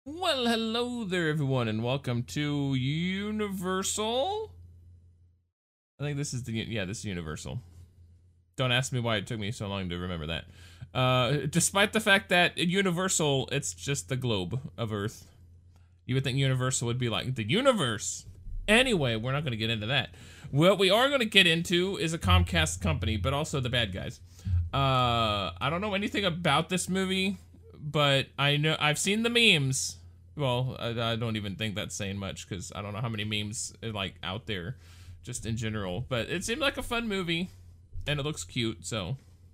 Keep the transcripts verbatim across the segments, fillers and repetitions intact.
Well, hello there, everyone, and welcome to Universal. I think this is the, yeah, this is Universal. Don't ask me why it took me so long to remember that. Uh, despite the fact that Universal, it's just the globe of Earth. You would think Universal would be like the universe. Anyway, we're not going to get into that. What we are going to get into is a Comcast company, but also the bad guys. Uh, I don't know anything about this movie, but I know I've seen the memes. Well, I, I don't even think that's saying much because I don't know how many memes are like out there, just in general. But it seemed like a fun movie, and it looks cute. So.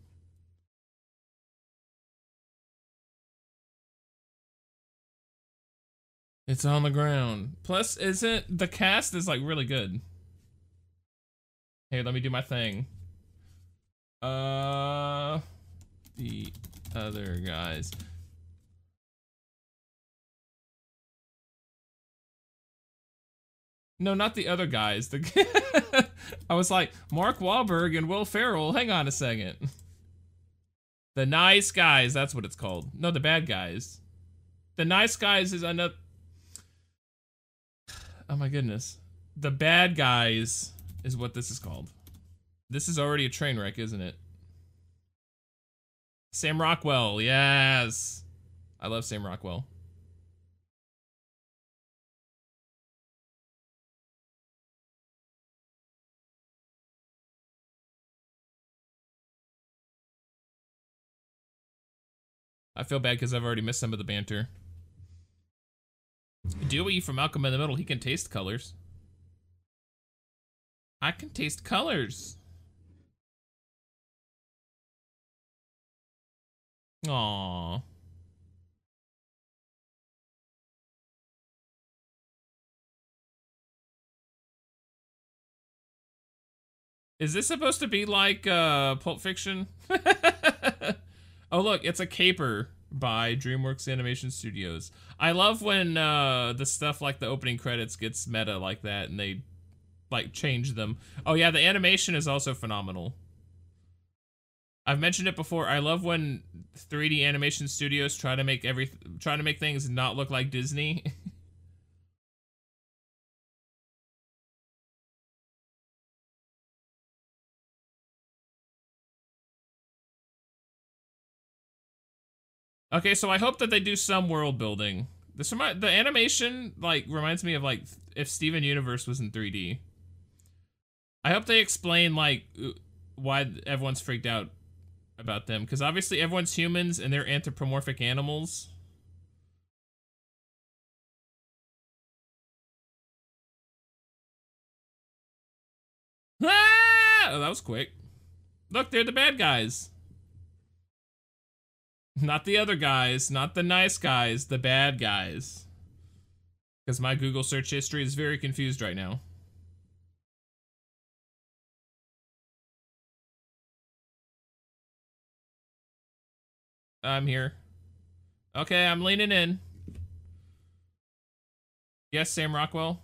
It's on the ground. Plus, isn't the cast is like really good. Hey, let me do my thing. Uh, the other guys. No, not the other guys. The I was like, Mark Wahlberg and Will Ferrell. Hang on a second. The Nice Guys. That's what it's called. No, the bad guys. The Nice Guys is another. Oh my goodness. The Bad Guys is what this is called. This is already a train wreck, isn't it? Sam Rockwell, yes. I love Sam Rockwell. I feel bad because I've already missed some of the banter. Dewey from Malcolm in the Middle, he can taste colors. I can taste colors. Aww. Is this supposed to be like uh, Pulp Fiction? Oh look, it's a caper by DreamWorks Animation Studios. I love when uh, the stuff like the opening credits gets meta like that and they like change them. Oh yeah, the animation is also phenomenal. I've mentioned it before. I love when three D animation studios try to make every try to make things not look like Disney. Okay, so I hope that they do some world building. This remind the animation like reminds me of like if Steven Universe was in three D. I hope they explain like why everyone's freaked out about them, because obviously everyone's humans and they're anthropomorphic animals. Ah! Oh, that was quick. Look, they're the bad guys. Not the other guys, not the nice guys, the bad guys. Because my Google search history is very confused right now. I'm here. Okay, I'm leaning in. Yes, Sam Rockwell.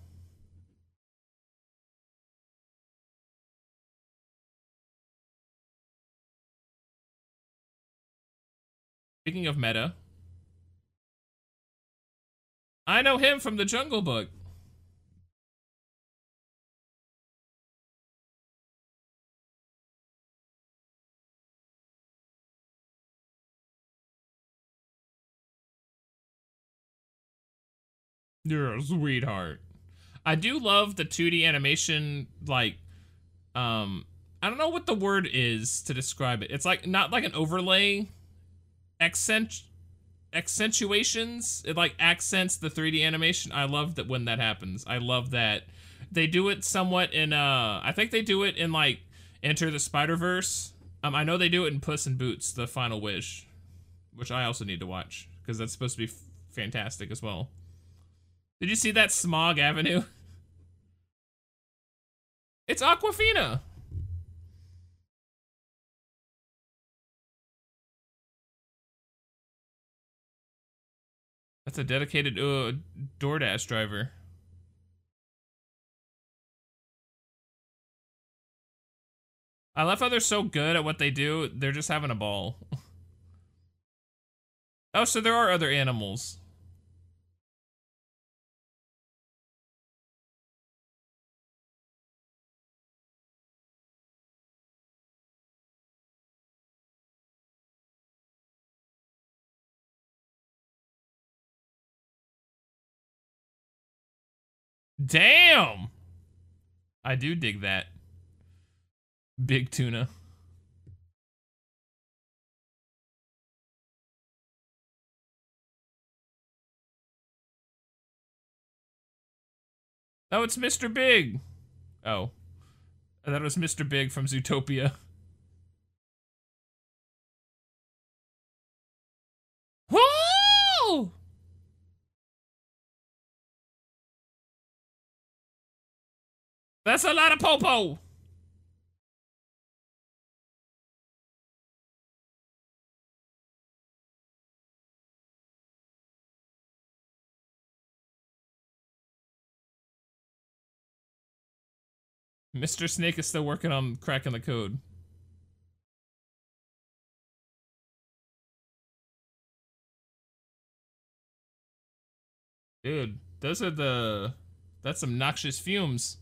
Speaking of meta, I know him from the Jungle Book. You're a sweetheart. I do love the two D animation, like, um, I don't know what the word is to describe it. It's like, not like an overlay, accent, accentuations. It like accents the three D animation. I love that when that happens. I love that. They do it somewhat in, uh, I think they do it in like Enter the Spider-Verse. Um, I know they do it in Puss in Boots, The Final Wish, which I also need to watch because that's supposed to be fantastic as well. Did you see that Smog Avenue? It's Aquafina. That's a dedicated uh, DoorDash driver. I love how they're so good at what they do. They're just having a ball. Oh, so there are other animals. Damn! I do dig that. Big tuna. Oh, it's Mister Big. Oh. I thought it was Mister Big from Zootopia. Woo! That's a lot of popo. Mister Snake is still working on cracking the code. Dude, those are the... That's some noxious fumes.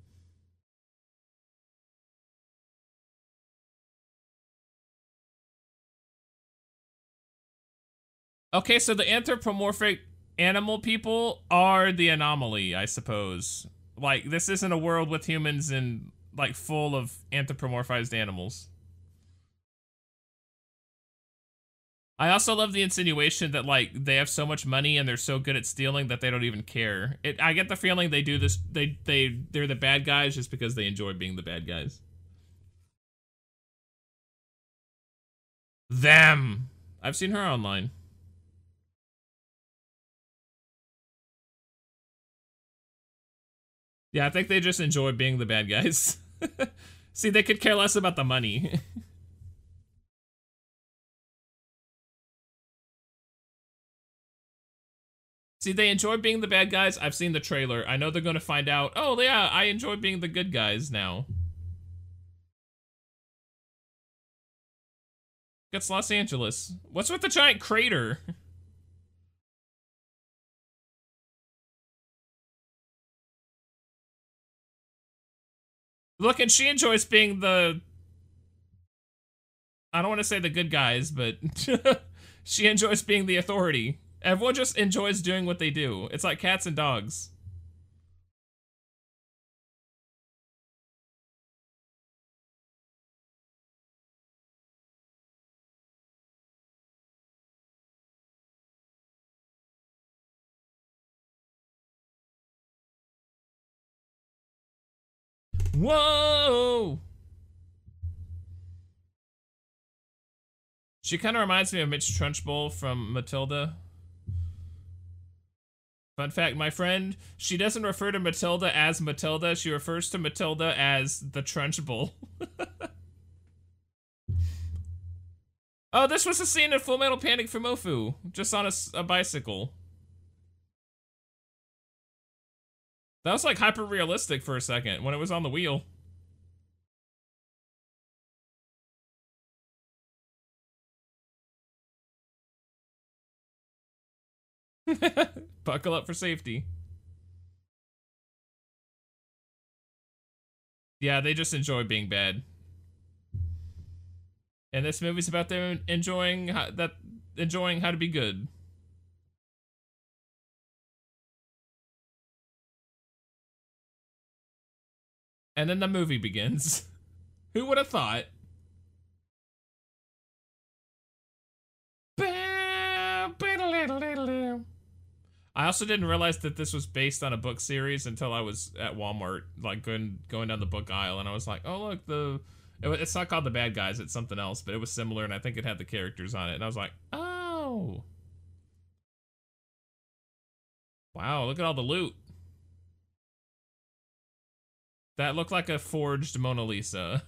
Okay, so the anthropomorphic animal people are the anomaly, I suppose. Like, this isn't a world with humans and, like, full of anthropomorphized animals. I also love the insinuation that, like, they have so much money and they're so good at stealing that they don't even care. It, I get the feeling they do this, they, they, they're the bad guys just because they enjoy being the bad guys. Them! I've seen her online. Yeah, I think they just enjoy being the bad guys. See, they could care less about the money. See, they enjoy being the bad guys. I've seen the trailer. I know they're gonna find out, oh yeah, I enjoy being the good guys now. That's Los Angeles. What's with the giant crater? Look, and she enjoys being the... I don't want to say the good guys, but she enjoys being the authority. Everyone just enjoys doing what they do. It's like cats and dogs. Whoa! She kind of reminds me of Mitch Trunchbull from Matilda. Fun fact, my friend, she doesn't refer to Matilda as Matilda. She refers to Matilda as the Trunchbull. Oh, this was a scene in Full Metal Panic for Mofu, just on a, a bicycle. That was like hyper realistic for a second when it was on the wheel. Buckle up for safety. Yeah, they just enjoy being bad. And this movie's about them enjoying how, that enjoying how to be good. And then the movie begins. Who would have thought? I also didn't realize that this was based on a book series until I was at Walmart, like going going down the book aisle, and I was like, "Oh look, the it, it's not called The Bad Guys; it's something else." But it was similar, and I think it had the characters on it, and I was like, "Oh, wow! Look at all the loot." That looked like a forged Mona Lisa.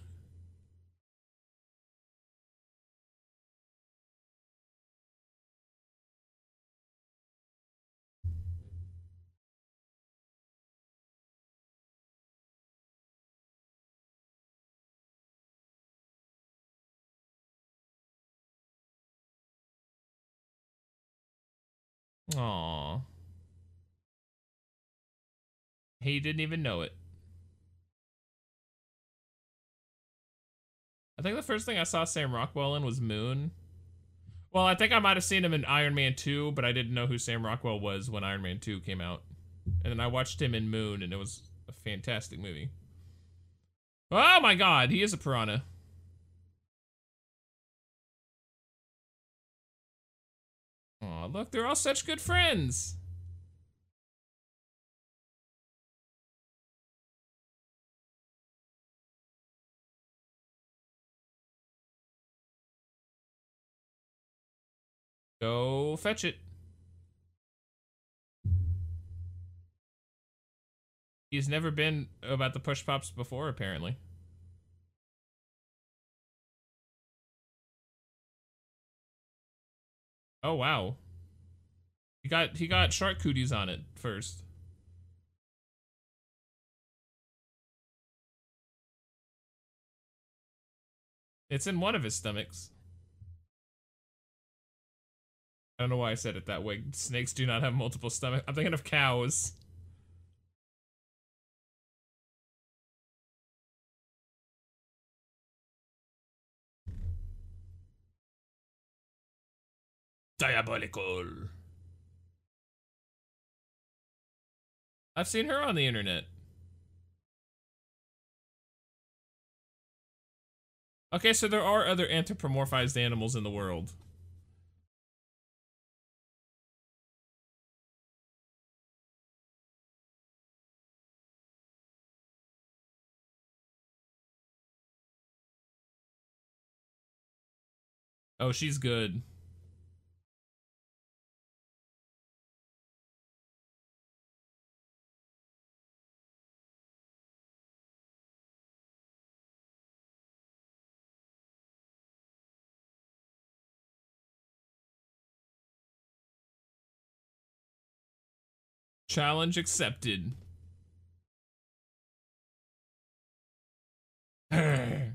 Aww. He didn't even know it. I think the first thing I saw Sam Rockwell in was Moon. Well, I think I might have seen him in Iron Man two, but I didn't know who Sam Rockwell was when Iron Man two came out. And then I watched him in Moon, and it was a fantastic movie. Oh my god, he is a piranha. Aw, look, they're all such good friends. Go fetch it. He's never been about the push pops before, apparently. Oh wow. He got he got shark cooties on it first. It's in one of his stomachs. I don't know why I said it that way. Snakes do not have multiple stomachs. I'm thinking of cows. Diabolical. I've seen her on the internet. Okay, so there are other anthropomorphized animals in the world. Oh, she's good. Challenge accepted. I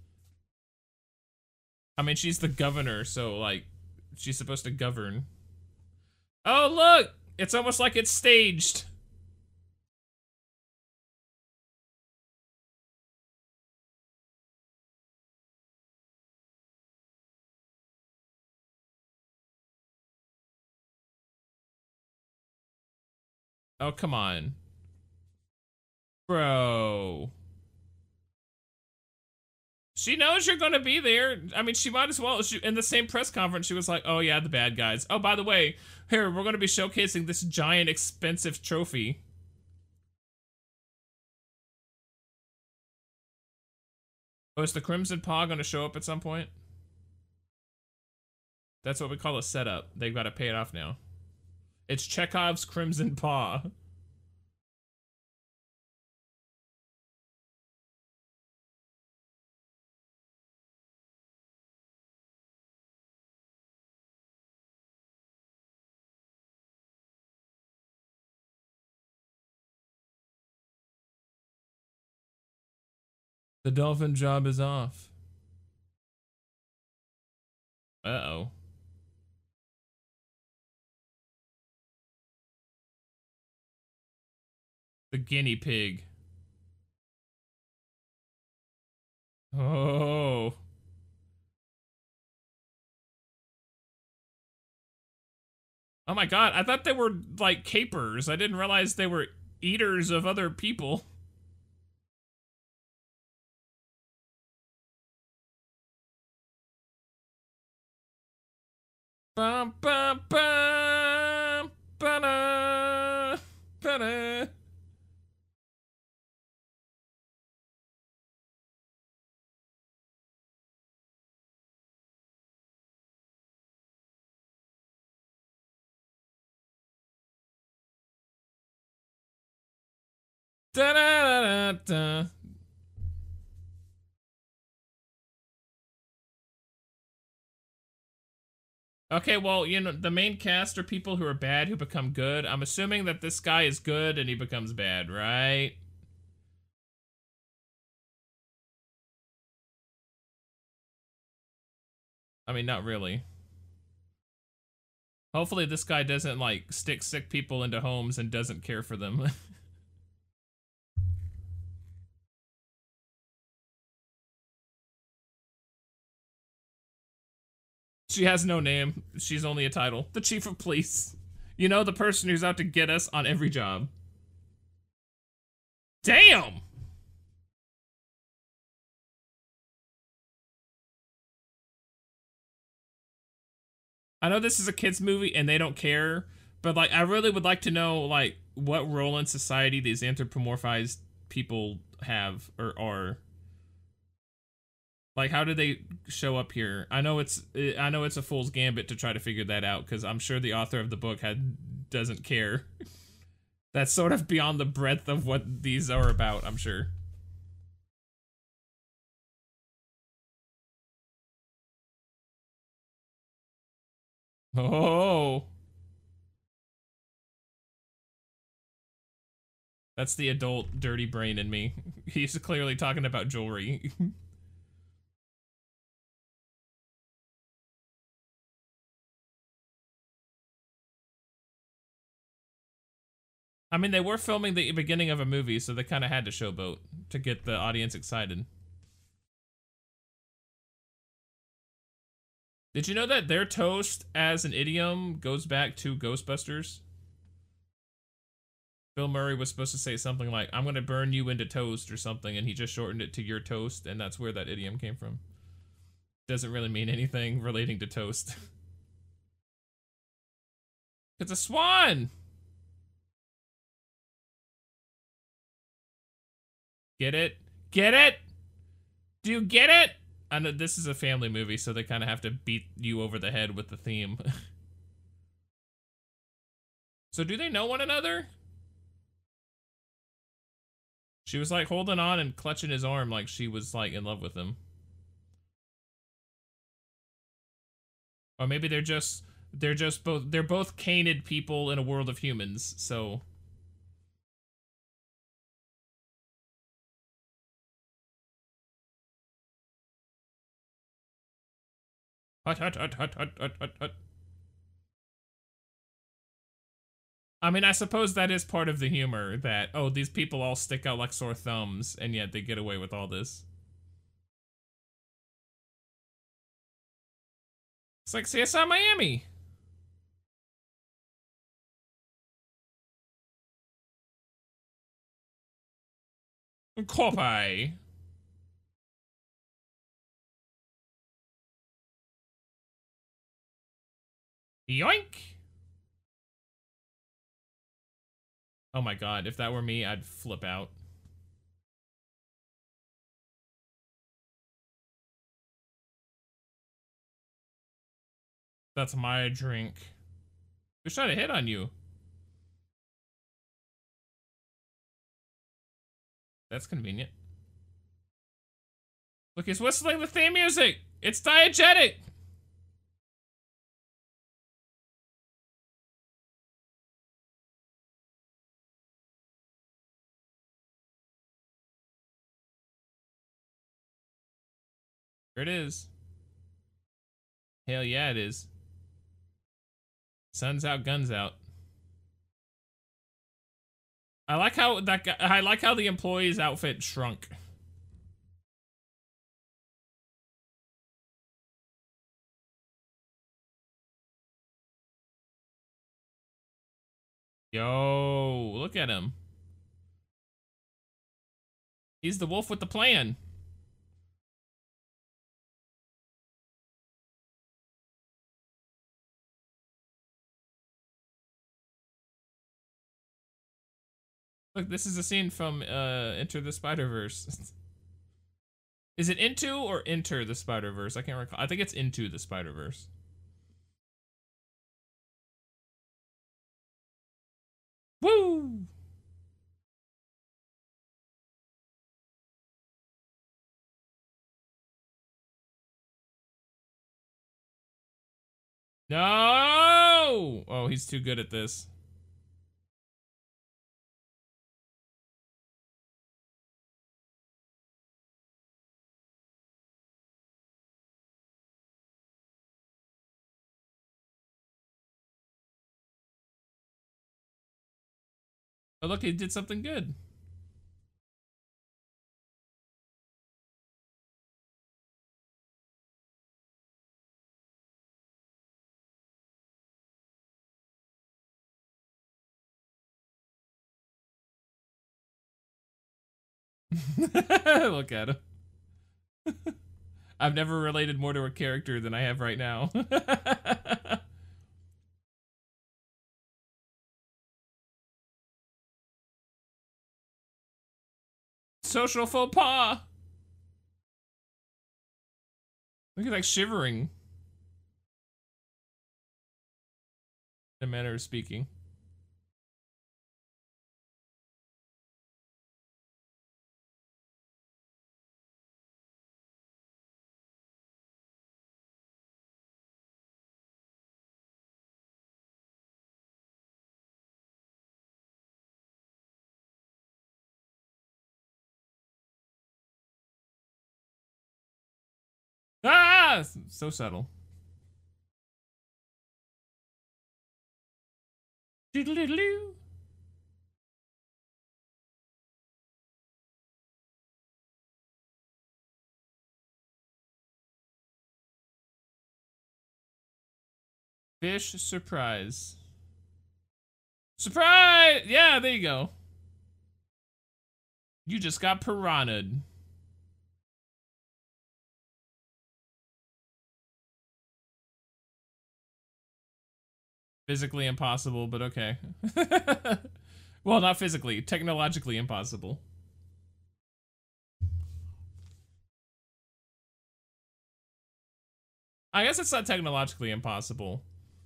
mean, she's the governor, so, like, she's supposed to govern. Oh, look! It's almost like it's staged. Oh, come on. Bro. She knows you're gonna be there. I mean, she might as well. She, in the same press conference, she was like, oh yeah, the bad guys. Oh, by the way, here, we're gonna be showcasing this giant expensive trophy. Oh, is the Crimson Paw gonna show up at some point? That's what we call a setup. They've gotta pay it off now. It's Chekhov's Crimson Paw. The dolphin job is off. Uh-oh. The guinea pig. Oh. Oh my god, I thought they were like capers. I didn't realize they were eaters of other people. Bum, bum, bum, ba-da, ba-da. Da, da, da, da. Okay, well, you know, the main cast are people who are bad who become good. I'm assuming that this guy is good and he becomes bad, right? I mean, not really. Hopefully this guy doesn't, like, stick sick people into homes and doesn't care for them. She has no name. She's only a title. The chief of police. You know, the person who's out to get us on every job. Damn! I know this is a kid's movie and they don't care, but like I really would like to know like what role in society these anthropomorphized people have or are. Like, how do they show up here? I know it's I know it's a fool's gambit to try to figure that out because I'm sure the author of the book had doesn't care. That's sort of beyond the breadth of what these are about, I'm sure. Oh, that's the adult dirty brain in me. He's clearly talking about jewelry. I mean, they were filming the beginning of a movie, so they kind of had to showboat to get the audience excited. Did you know that their toast as an idiom goes back to Ghostbusters? Bill Murray was supposed to say something like, I'm gonna burn you into toast or something, and he just shortened it to your toast, and that's where that idiom came from. Doesn't really mean anything relating to toast. It's a swan! Get it? Get it? Do you get it? I know this is a family movie, so they kind of have to beat you over the head with the theme. So do they know one another? She was like holding on and clutching his arm like she was like in love with him. Or maybe they're just they're just both they're both canid people in a world of humans, so hut hut hut hut hut hut hut hut. I mean, I suppose that is part of the humor that, oh, these people all stick out like sore thumbs, and yet they get away with all this. It's like C S I Miami. Corpy. Yoink. Oh my god, if that were me, I'd flip out. That's my drink. Who's trying to hit on you? That's convenient. Look, he's whistling the theme music. It's diegetic. Here it is. Hell yeah, it is. Sun's out, guns out. I like how that guy, I like how the employee's outfit shrunk. Yo, look at him. He's the wolf with the plan. Look, this is a scene from uh, Enter the Spider-Verse. Is it Into or Enter the Spider-Verse? I can't recall. I think it's Into the Spider-Verse. Woo! No! Oh, he's too good at this. Oh, look, he did something good. Look at him. I've never related more to a character than I have right now. Social faux pas. Look at like shivering. In a manner of speaking. Ah! So subtle. Doodle-doodle-doo. Fish surprise. Surprise! Yeah, there you go. You just got piranha'd. Physically impossible, but okay. Well, not physically, technologically impossible. I guess it's not technologically impossible.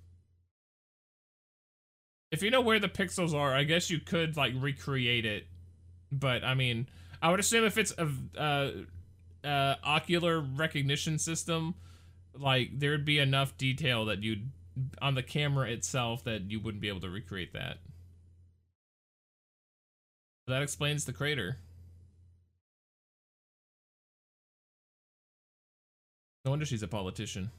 If you know where the pixels are, I guess you could like recreate it. But I mean, I would assume if it's a uh, uh, ocular recognition system, like there'd be enough detail that you'd on the camera itself that you wouldn't be able to recreate that. That explains the crater. No wonder she's a politician.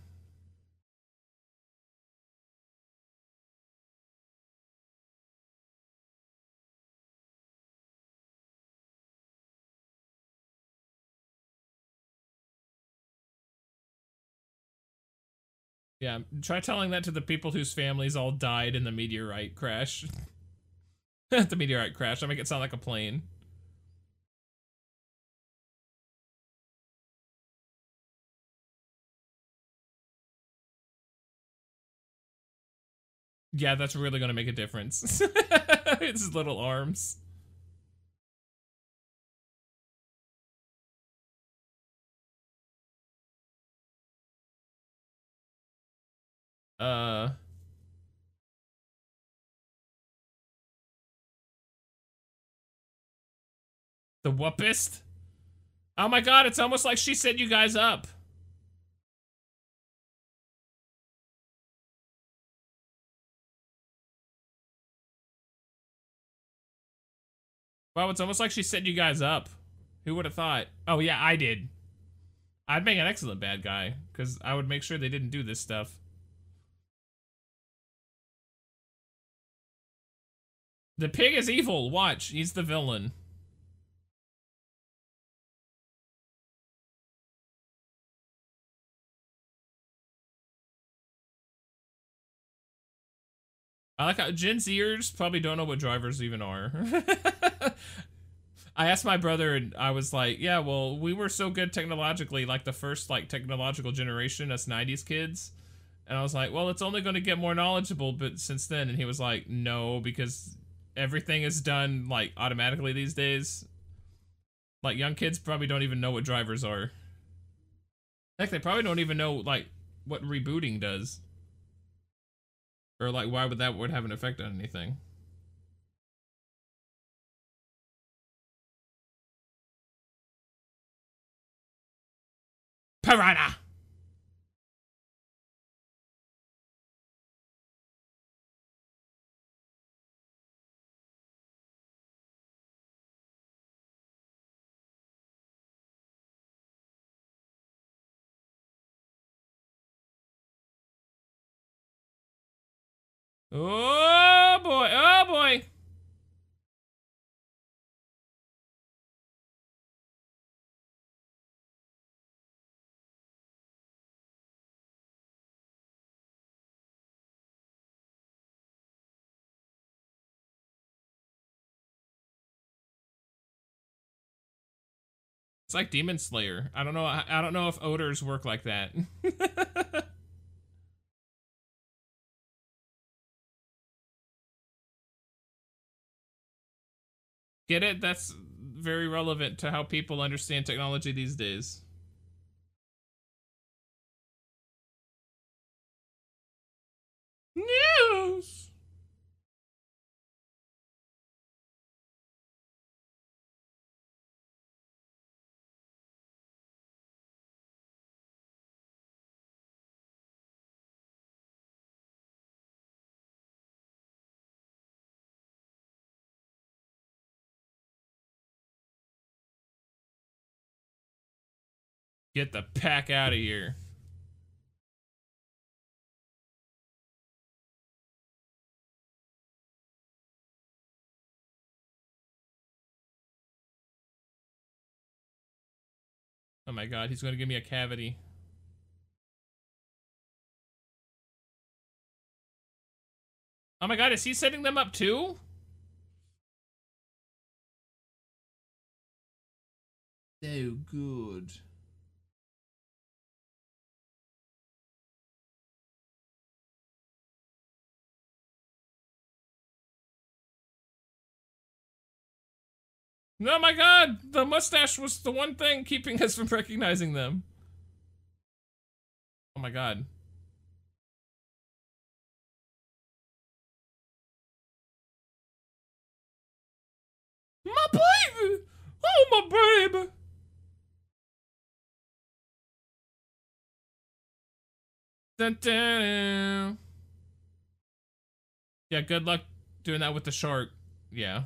Yeah, try telling that to the people whose families all died in the meteorite crash. The meteorite crash, I make it sound like a plane. Yeah, that's really gonna make a difference. It's his little arms. Uh... The whoopist? Oh my god, it's almost like she set you guys up. Wow, it's almost like she set you guys up. Who would have thought? Oh yeah, I did. I'd make an excellent bad guy, because I would make sure they didn't do this stuff. The pig is evil, watch, he's the villain. I like how Gen Zers probably don't know what drivers even are. I asked my brother and I was like, yeah, well, we were so good technologically, like the first like technological generation, us nineties kids. And I was like, well, it's only going to get more knowledgeable but since then. And he was like, no, because everything is done like automatically these days. Like young kids probably don't even know what drivers are. Heck, they probably don't even know like what rebooting does. Or like why would that would have an effect on anything. Piranha! Oh boy, oh boy! It's like Demon Slayer. I don't know. I, I don't know if odors work like that. Get it? That's very relevant to how people understand technology these days. News! Get the pack out of here. Oh my god, he's gonna give me a cavity. Oh my god, is he setting them up too? So good. Oh my god, the mustache was the one thing keeping us from recognizing them. Oh my god. My baby! Oh, my baby! Dun, dun, dun. Yeah, good luck doing that with the shark. Yeah.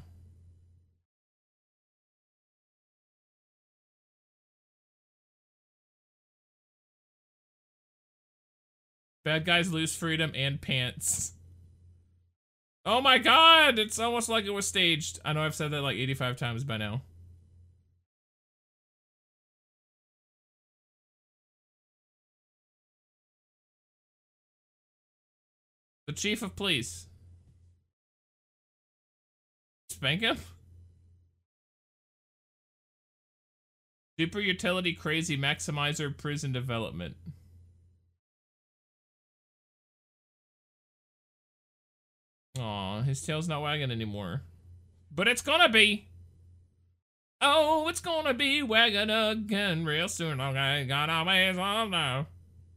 Bad guys lose freedom and pants. Oh my god! It's almost like it was staged. I know I've said that like eighty-five times by now. The chief of police. Spank him? Super utility crazy maximizer prison development. Aw, his tail's not wagging anymore. But it's gonna be! Oh, it's gonna be wagging again real soon. Okay, got our ways on now.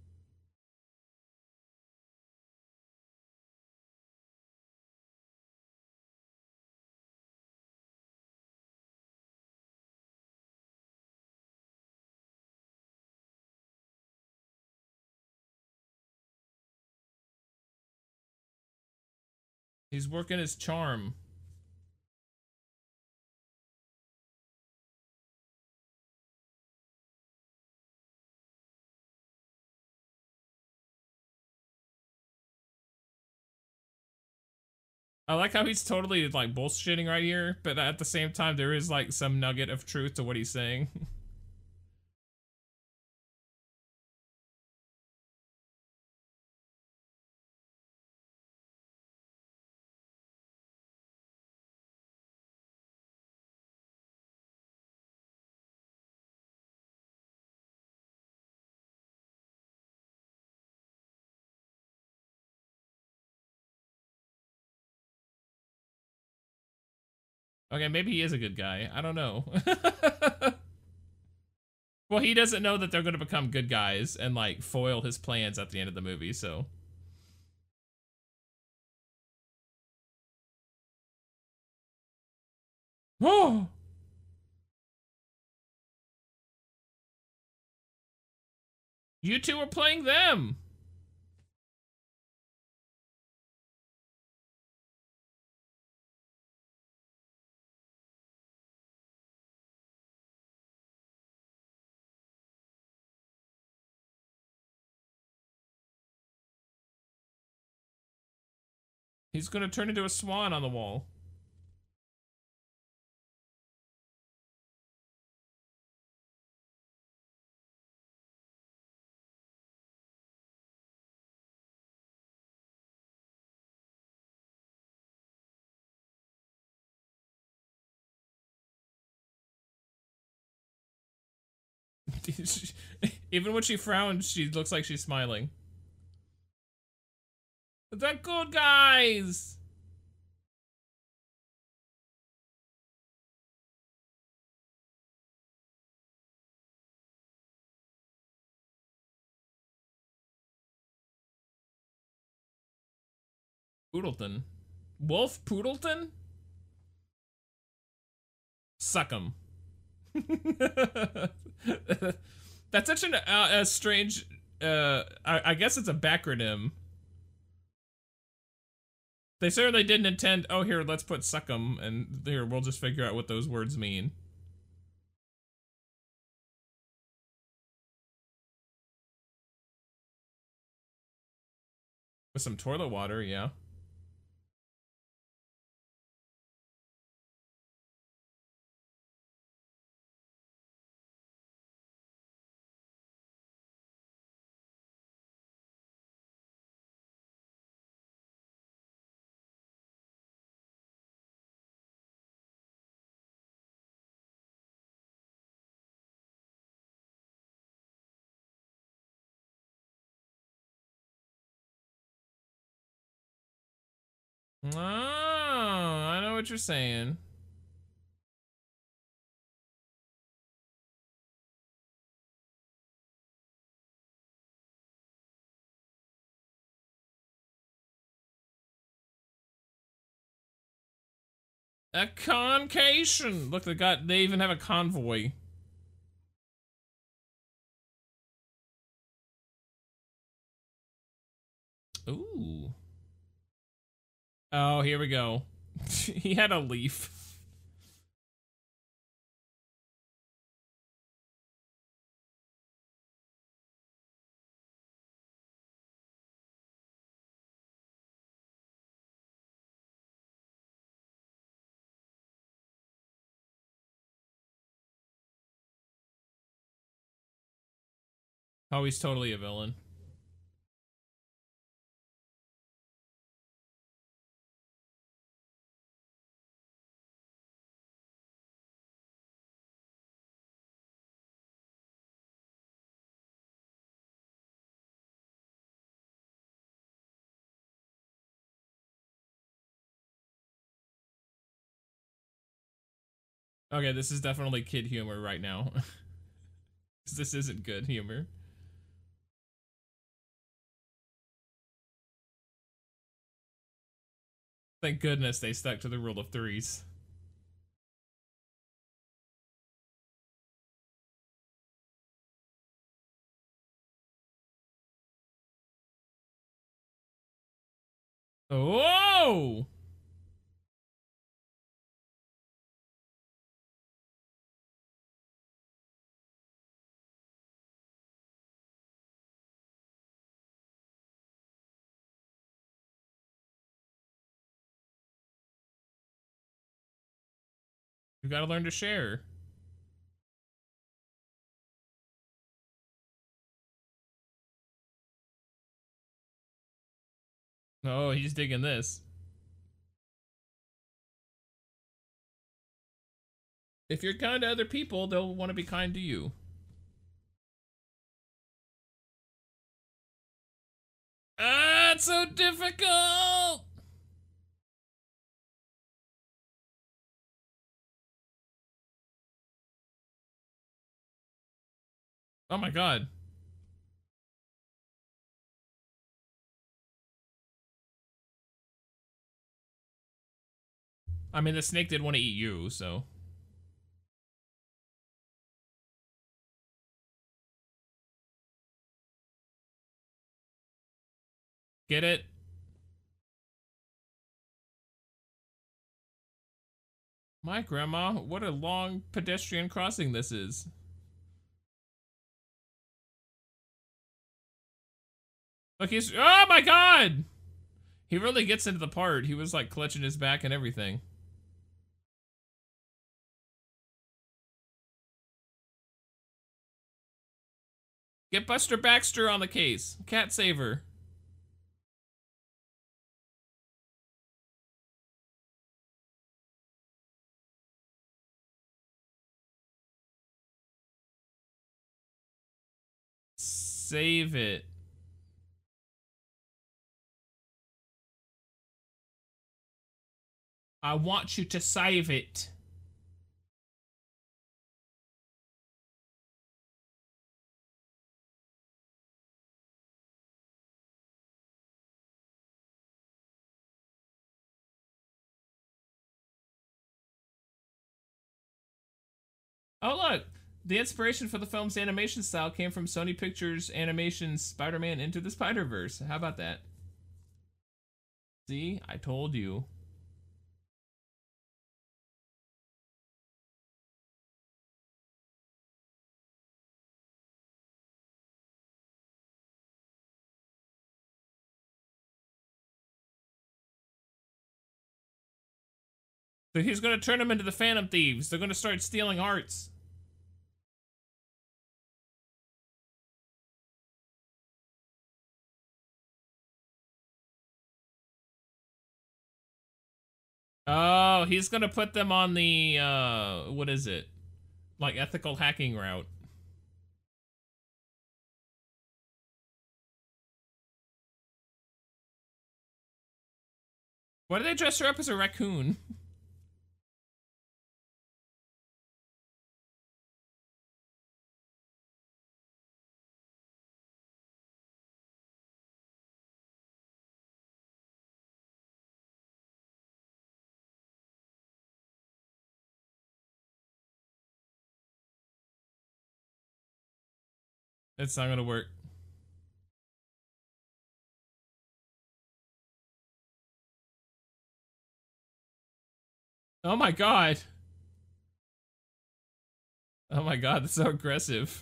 He's working his charm. I like how he's totally like bullshitting right here, but at the same time there is like some nugget of truth to what he's saying. Okay, maybe he is a good guy. I don't know. Well, he doesn't know that they're going to become good guys and like foil his plans at the end of the movie, so. Oh! You two are playing them! He's gonna turn into a swan on the wall. Even when she frowns, she looks like she's smiling. The good guys! Poodleton. Wolf Poodleton? Suck 'em. That's such an, uh, a strange, uh, I, I guess it's a backronym. They certainly didn't intend, oh, here, let's put suck 'em, and here, we'll just figure out what those words mean. With some toilet water, yeah. Oh, I know what you're saying. A concation. Look, they got, they even have a convoy. Ooh. Oh, here we go. He had a leaf. Oh, he's totally a villain. Okay, this is definitely kid humor right now. This isn't good humor. Thank goodness they stuck to the rule of threes. Whoa! You gotta learn to share. Oh, he's digging this. If you're kind to other people, they'll want to be kind to you. Ah, it's so difficult! Oh my god. I mean, the snake did want to eat you, so. Get it? My grandma, what a long pedestrian crossing this is. Look, he's, oh my god! He really gets into the part. He was like clutching his back and everything. Get Buster Baxter on the case. Cat saver. save it. I want you to save it. Oh, look. The inspiration for the film's animation style came from Sony Pictures Animation's Spider-Man Into the Spider-Verse. How about that? See? I told you. So he's gonna turn them into the Phantom Thieves. They're gonna start stealing arts. Oh, he's gonna put them on the, uh, what is it? Like, ethical hacking route. Why did they dress her up as a raccoon? It's not gonna work. Oh my god. Oh my god, that's so aggressive.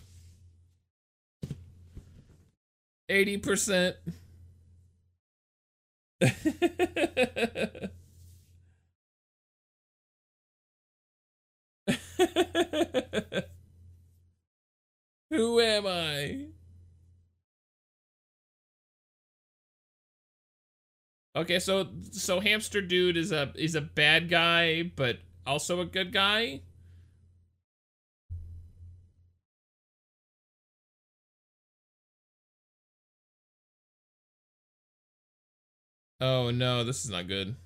eighty percent. Who am I? Okay, so so Hamster Dude is a is a bad guy, but also a good guy. Oh no, this is not good.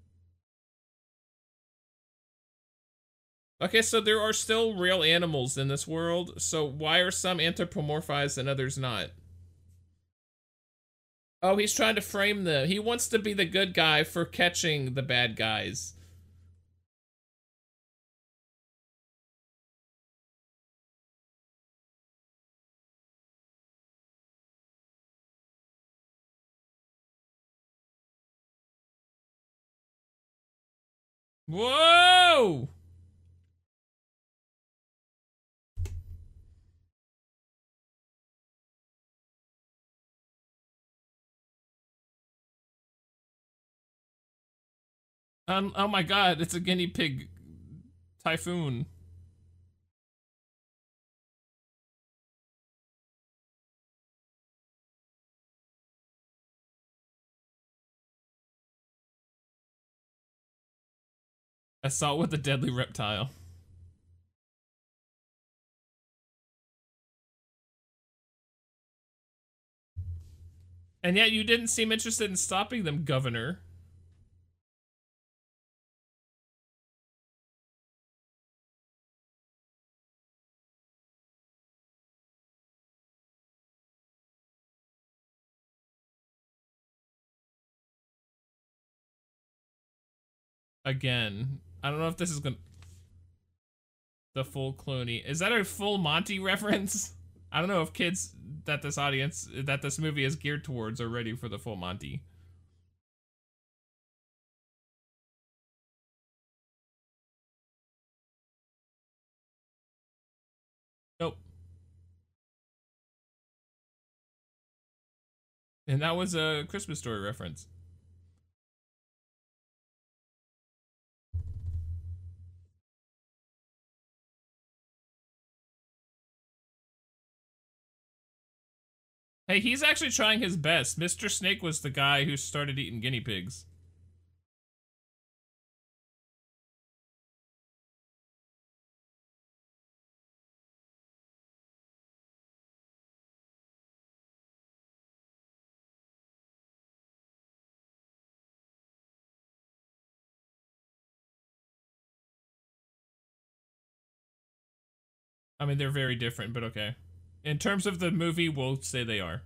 Okay, so there are still real animals in this world, so why are some anthropomorphized and others not? Oh, he's trying to frame them. He wants to be the good guy for catching the bad guys. Whoa! Um, oh my god, it's a guinea pig typhoon. Assault with a deadly reptile. And yet you didn't seem interested in stopping them, Governor. Again. I don't know if this is gonna... The full Clooney. Is that a full Monty reference? I don't know if kids that this audience, that this movie is geared towards are ready for the full Monty. Nope. And that was a Christmas Story reference. Hey, he's actually trying his best. Mister Snake was the guy who started eating guinea pigs. I mean, they're very different, but okay. In terms of the movie, we'll say they are.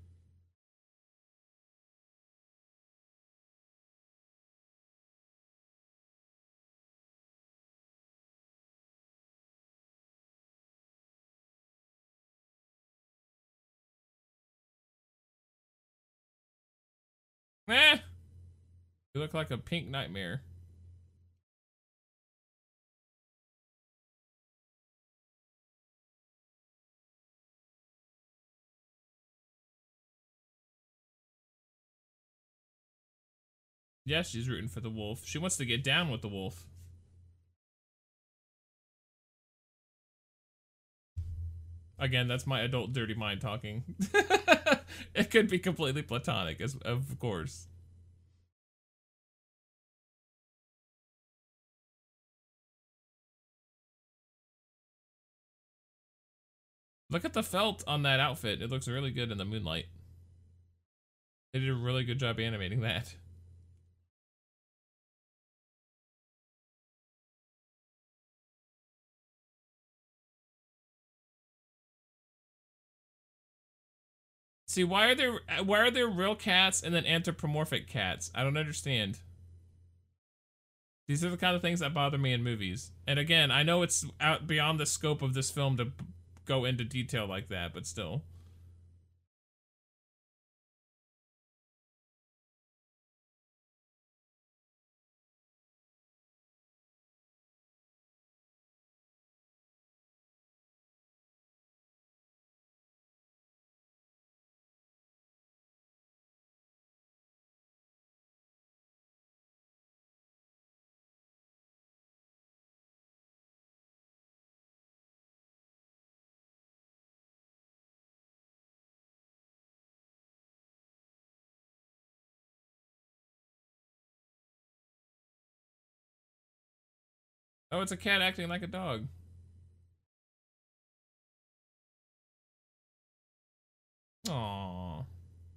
Eh! You look like a pink nightmare. Yes, she's rooting for the wolf. She wants to get down with the wolf. Again, that's my adult dirty mind talking. It could be completely platonic, as of course. Look at the felt on that outfit. It looks really good in the moonlight. They did a really good job animating that. See, why are there why are there real cats and then anthropomorphic cats? I don't understand. These are the kind of things that bother me in movies. And again, I know it's out beyond the scope of this film to go into detail like that, but still. Oh, it's a cat acting like a dog. Aww.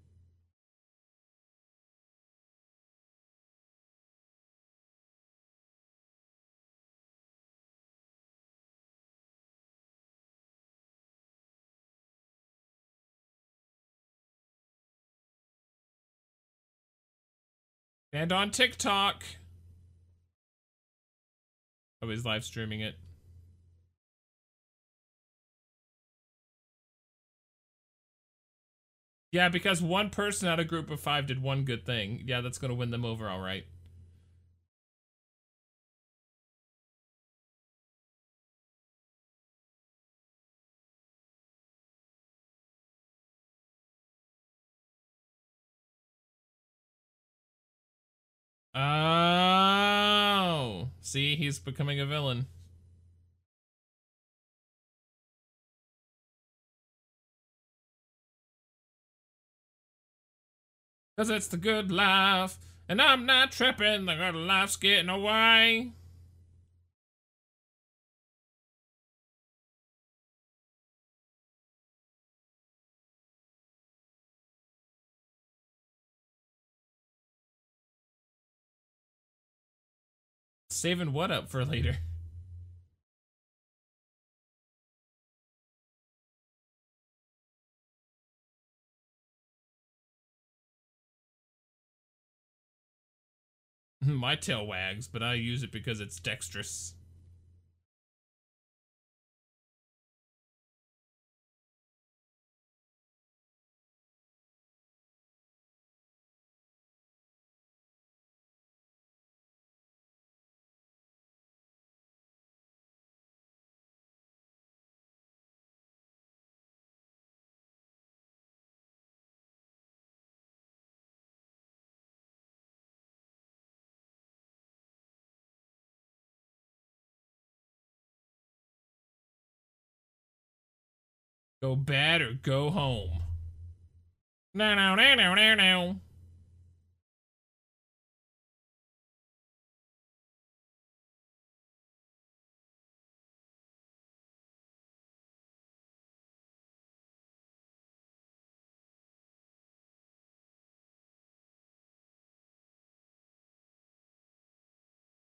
And on TikTok. Oh, he's live streaming it. Yeah, because one person out of a group of five did one good thing. Yeah, that's gonna win them over, all right. Oh, see, he's becoming a villain. Cause it's the good life, and I'm not tripping, the good life's getting away. Saving what up for later? My tail wags, but I use it because it's dexterous. Go bad or go home. No, no, no, no, no, no.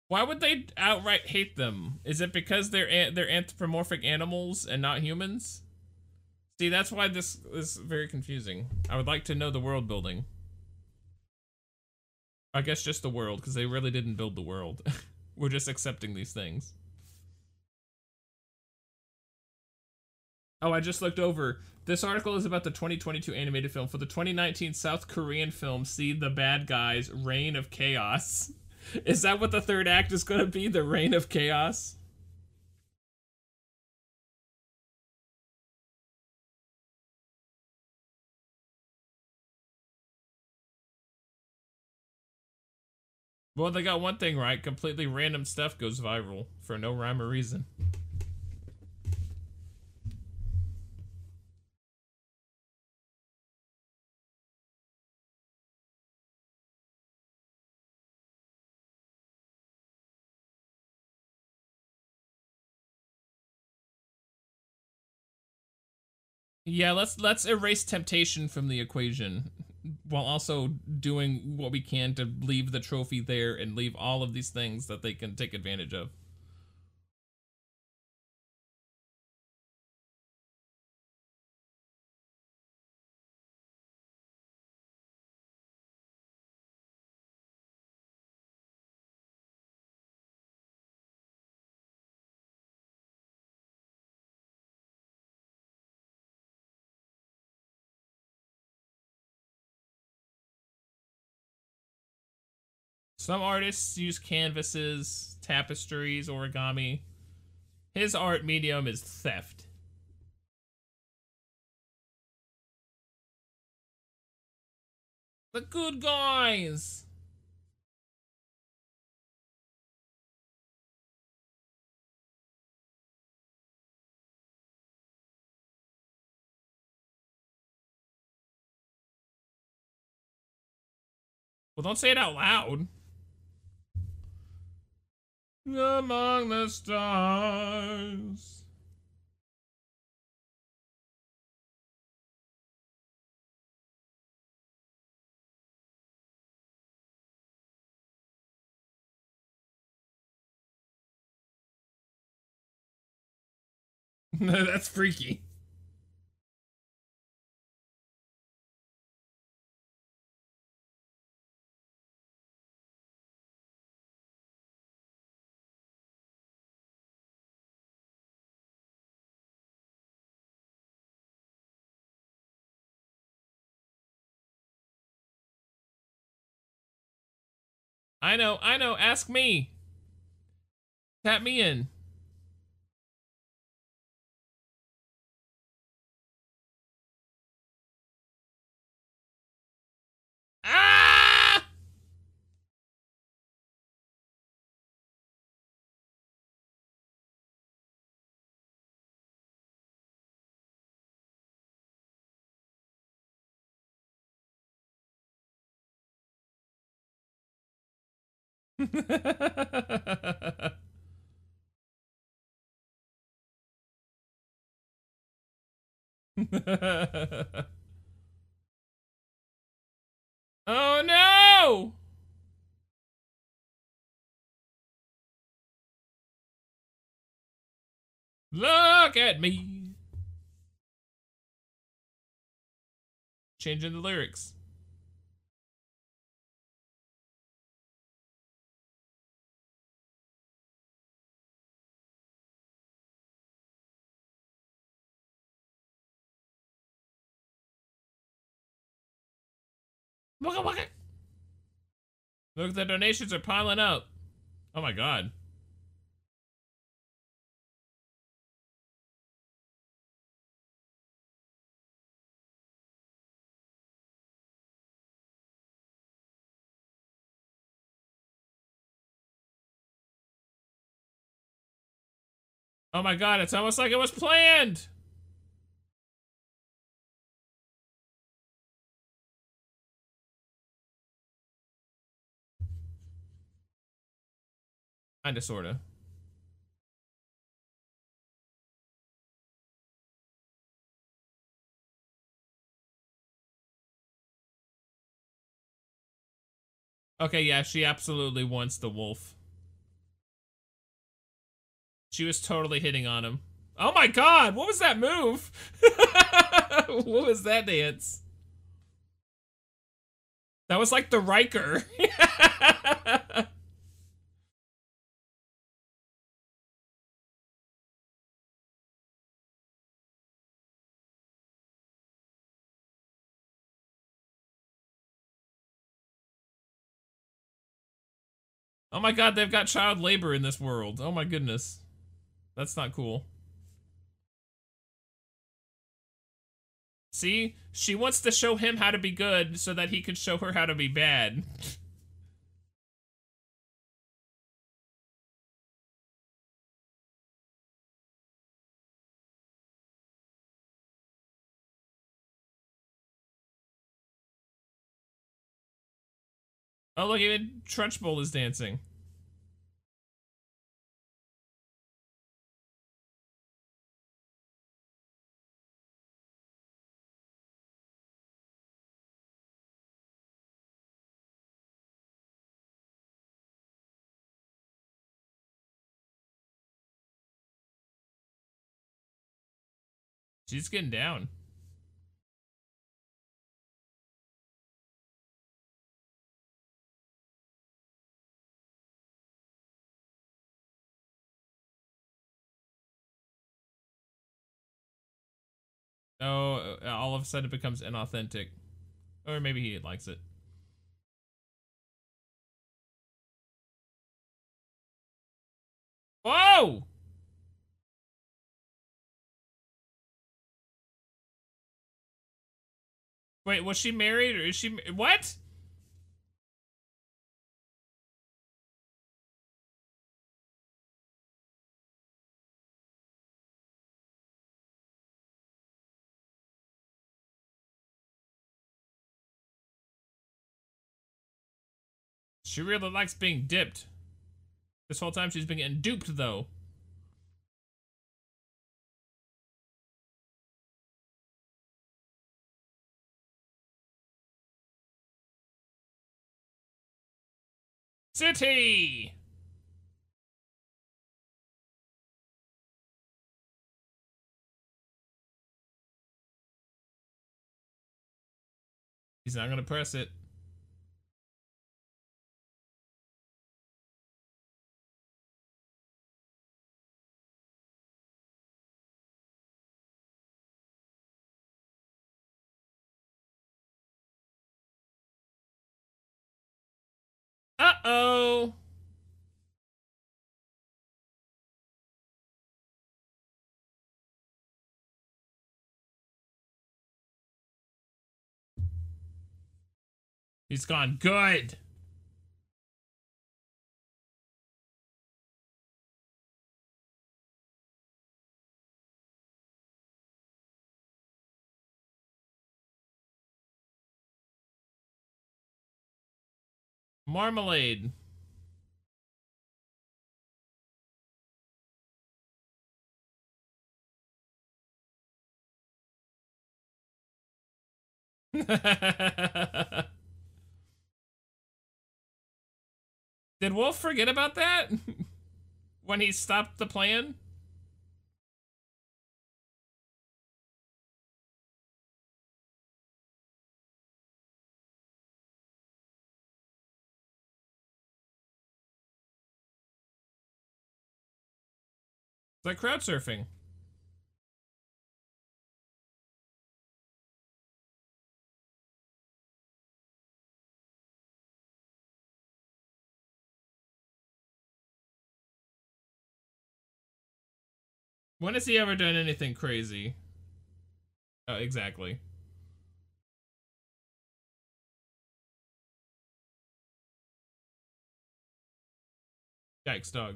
Why would they outright hate them? Is it because they're they're anthropomorphic animals and not humans? See, that's why this is very confusing. I would like to know the world building. I guess just the world, because they really didn't build the world. We're just accepting these things. Oh, I just looked over. This article is about the twenty twenty-two animated film. For the twenty nineteen South Korean film, see The Bad Guys, Reign of Chaos. Is that what the third act is going to be? The Reign of Chaos? Well, they got one thing right. Completely random stuff goes viral for no rhyme or reason. Yeah, let's let's erase temptation from the equation while also doing what we can to leave the trophy there and leave all of these things that they can take advantage of. Some artists use canvases, tapestries, origami. His art medium is theft. The good guys! Well, don't say it out loud. Among the stars. That's freaky. I know, I know, ask me. Tap me in. Ah! Oh no! Look at me. Changing the lyrics. Waka waka. Look, the donations are piling up. Oh my god. Oh my god, it's almost like it was planned. Kinda, sorta. Okay, yeah, she absolutely wants the wolf. She was totally hitting on him. Oh my god, what was that move? What was that dance? That was like the Riker. Oh my god, they've got child labor in this world. Oh my goodness. That's not cool. See? She wants to show him how to be good so that he can show her how to be bad. Oh look, even Trunchbull is dancing. She's getting down. Oh, all of a sudden it becomes inauthentic. Or maybe he likes it. Whoa! Wait, was she married or is she... What? She really likes being dipped. This whole time she's been getting duped, though. City! He's not gonna press it. Uh-oh! He's gone. Good! Marmalade. Did Wolf forget about that? When he stopped the plan? It's like crowd surfing. When has he ever done anything crazy? Oh, exactly. Yikes, dog.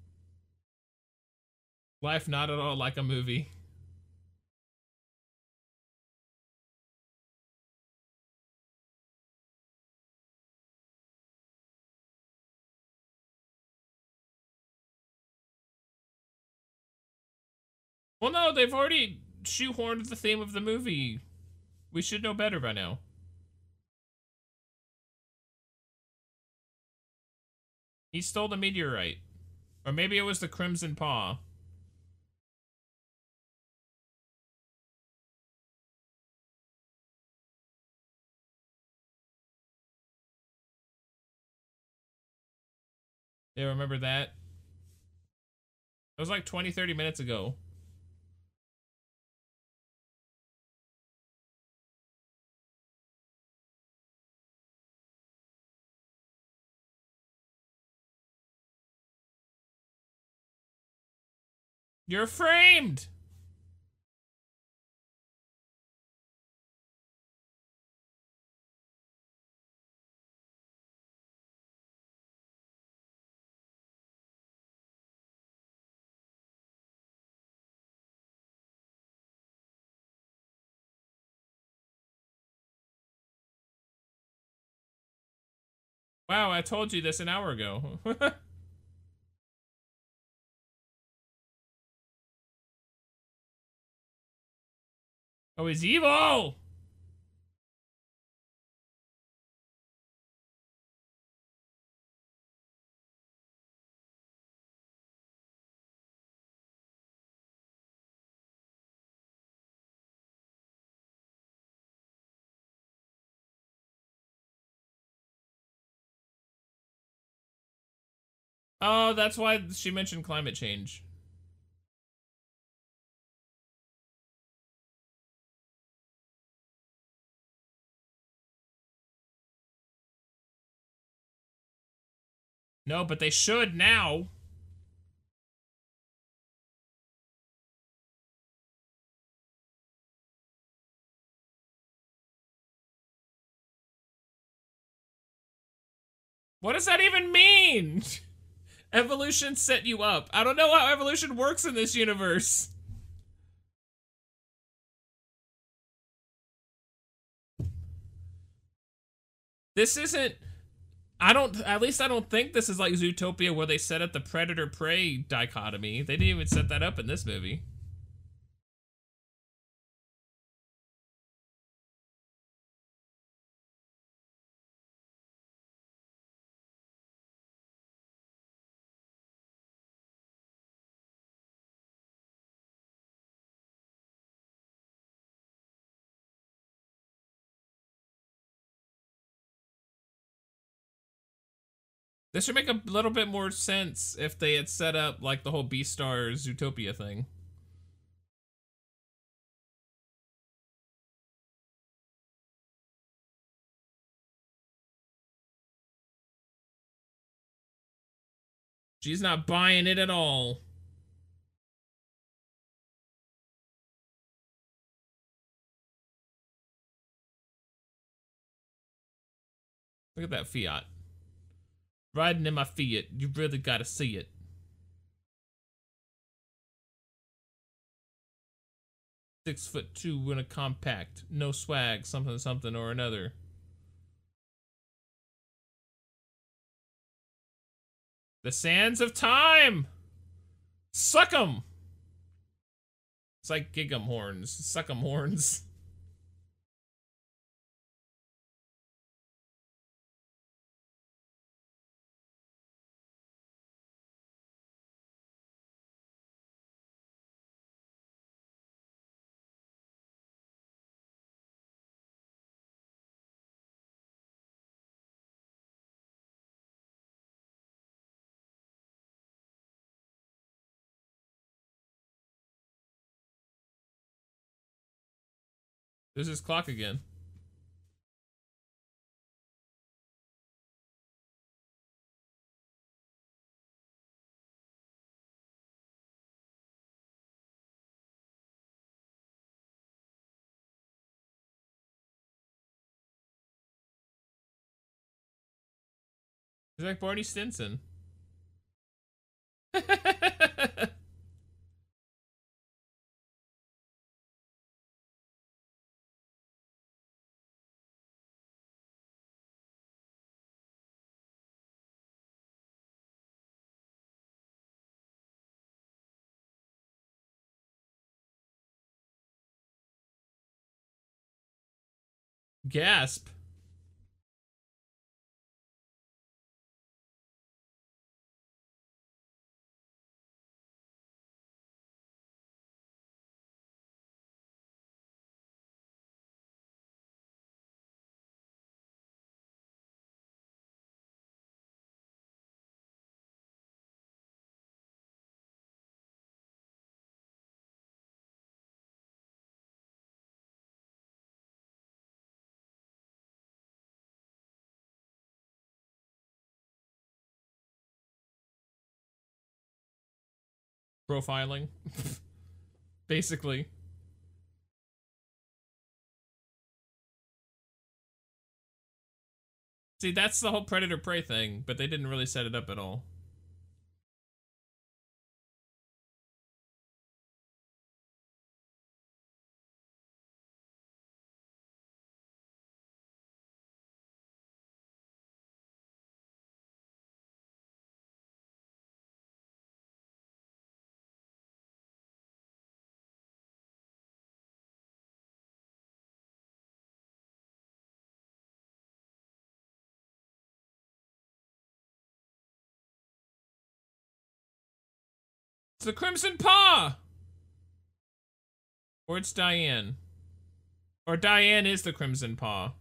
Life not at all like a movie. Well, no, they've already shoehorned the theme of the movie. We should know better by now. He stole the meteorite. Or maybe it was the Crimson Paw. Yeah, remember that? It was like twenty, thirty minutes ago. You're framed! Wow, I told you this an hour ago. Oh, he's evil! Oh, that's why she mentioned climate change. No, but they should now. What does that even mean? Evolution set you up. I don't know how evolution works in this universe. This isn't... I don't... At least I don't think this is like Zootopia where they set up the predator-prey dichotomy. They didn't even set that up in this movie. This would make a little bit more sense if they had set up like the whole Beastars Zootopia thing. She's not buying it at all. Look at that Fiat. Riding in my Fiat. You really gotta see it. Six foot two in a compact. No swag. Something, something or another. The sands of time! Suck 'em! It's like Gig'em horns. Suck 'em horns. There's his clock again. He's like Barney Stinson. Gasp. Profiling. Basically. See, that's the whole predator-prey thing, but they didn't really set it up at all. It's the Crimson Paw! Or it's Diane. Or Diane is the Crimson Paw.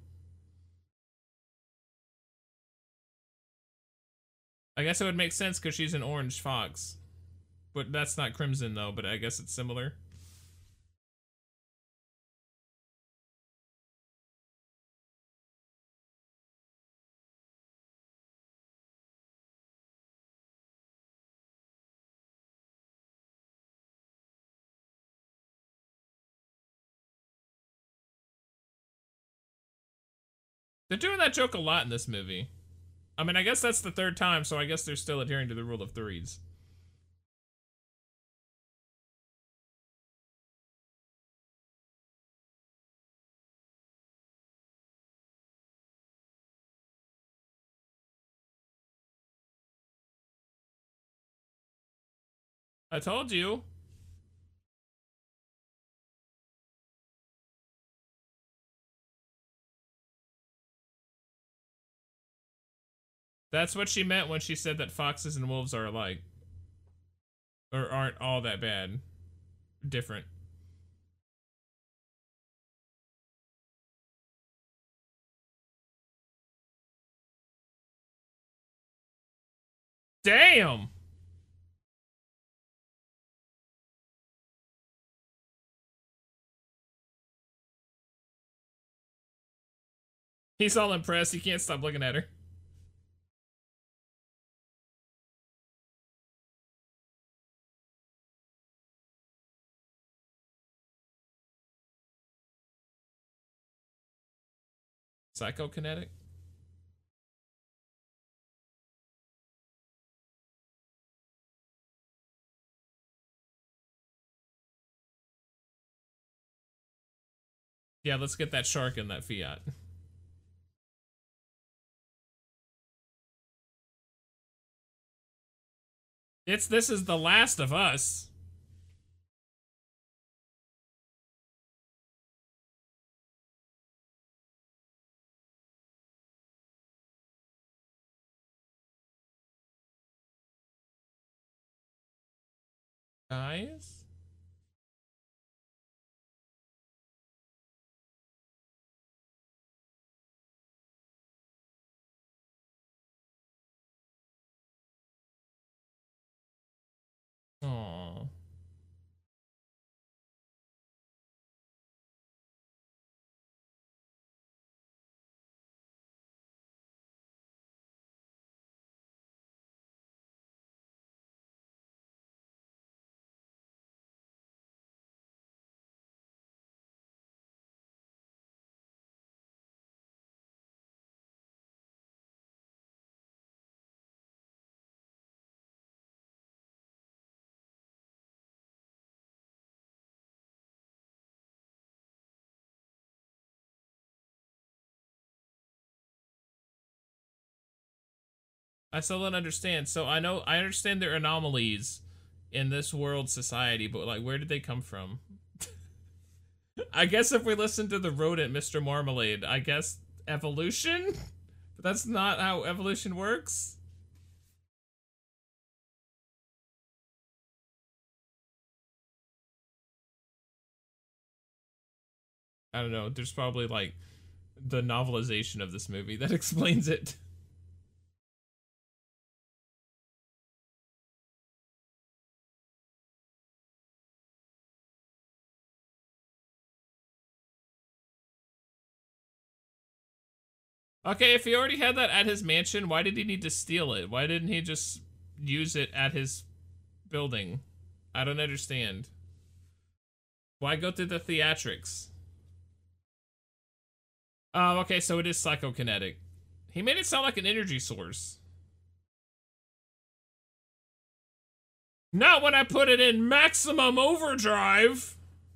I guess it would make sense because she's an orange fox. But that's not crimson though, but I guess it's similar. They're doing that joke a lot in this movie. I mean, I guess that's the third time, so I guess they're still adhering to the rule of threes. I told you. That's what she meant when she said that foxes and wolves are alike. Or aren't all that bad. Different. Damn! He's all impressed. He can't stop looking at her. Psychokinetic? Yeah, let's get that shark in that Fiat. It's This Is the Last of Us. Guys? Aww. I still don't understand. So I know, I understand there are anomalies in this world society, but like, where did they come from? I guess if we listen to the rodent, Mister Marmalade, I guess evolution? But that's not how evolution works. I don't know. There's probably like the novelization of this movie that explains it. Okay, if he already had that at his mansion, why did he need to steal it? Why didn't he just use it at his building? I don't understand. Why go through the theatrics? Oh, okay, so it is psychokinetic. He made it sound like an energy source. Not when I put it in maximum overdrive.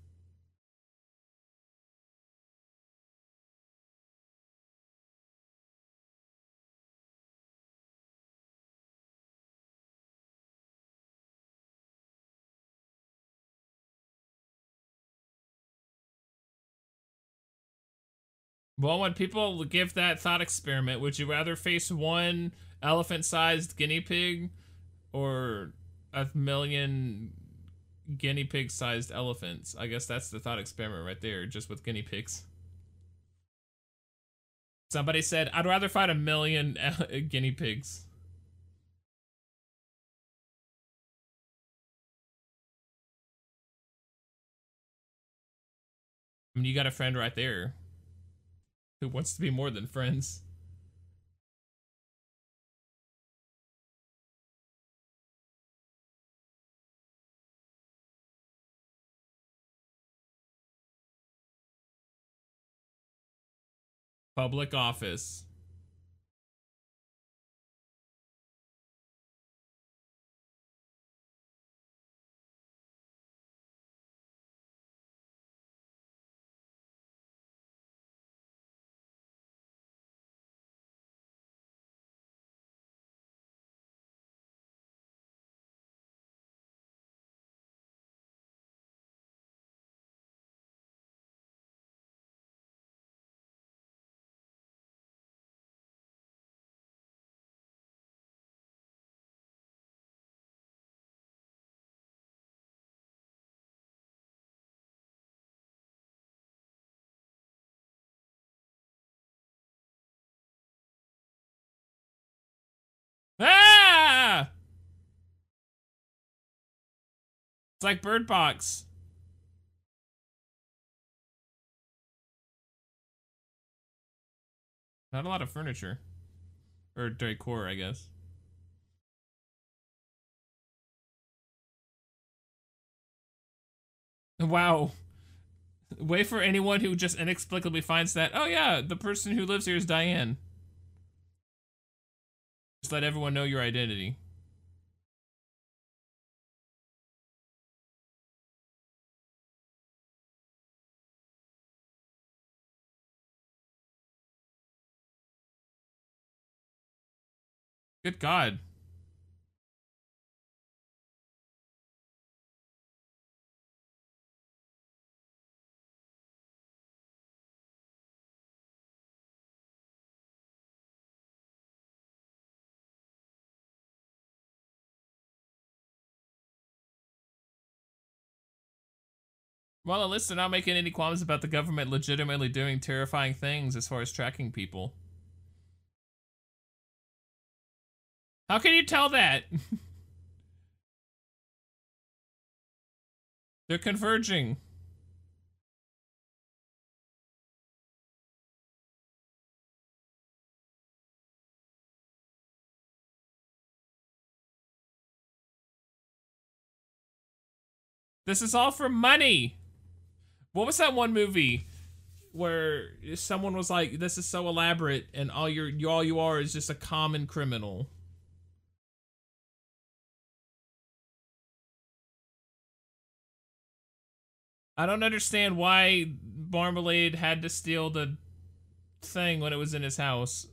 Well, when people give that thought experiment, would you rather face one elephant-sized guinea pig or a million guinea pig-sized elephants? I guess that's the thought experiment right there, just with guinea pigs. Somebody said, I'd rather fight a million guinea pigs. I mean, you got a friend right there who wants to be more than friends. Public office. Ah! It's like Bird Box. Not a lot of furniture. Or decor, I guess. Wow. Wait for anyone who just inexplicably finds that, oh yeah, the person who lives here is Diane. Just let everyone know your identity. Good God. Well, at least they're not making any qualms about the government legitimately doing terrifying things as far as tracking people. How can you tell that? They're converging. This is all for money. What was that one movie where someone was like, this is so elaborate and all you're all you are is just a common criminal? I don't understand why Marmalade had to steal the thing when it was in his house.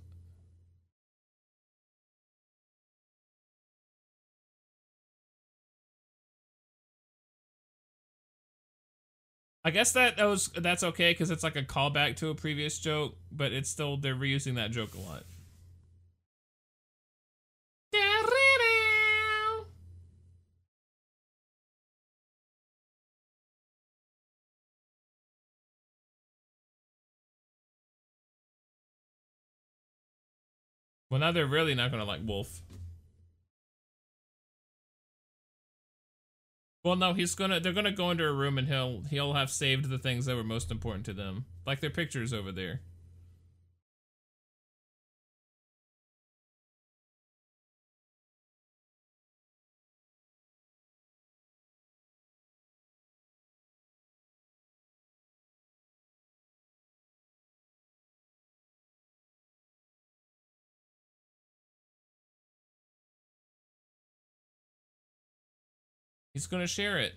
I guess that, that was that's okay because it's like a callback to a previous joke, but it's still they're reusing that joke a lot. Well, now they're really not gonna like Wolf. Well, no, he's gonna. They're gonna go into a room and he'll he'll have saved the things that were most important to them, like their pictures over there. He's gonna share it.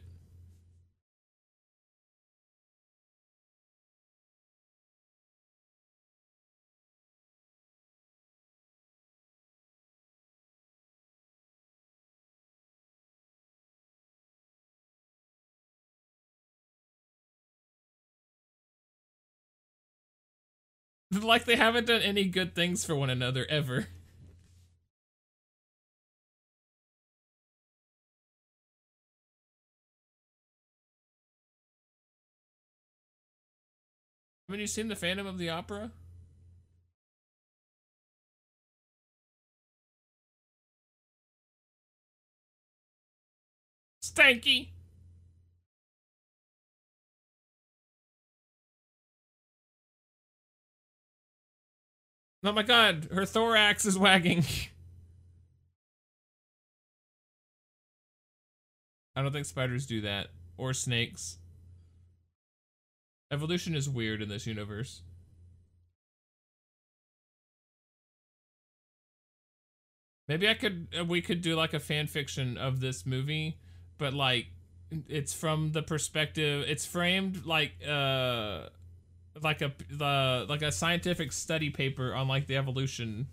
Like they haven't done any good things for one another ever. Haven't you seen the Phantom of the Opera? Stanky! Oh my god, her thorax is wagging. I don't think spiders do that. Or snakes. Evolution is weird in this universe. Maybe I could, uh, we could do like a fan fiction of this movie, but like, it's from the perspective, it's framed like, uh, like a, the, like a scientific study paper on like the evolution.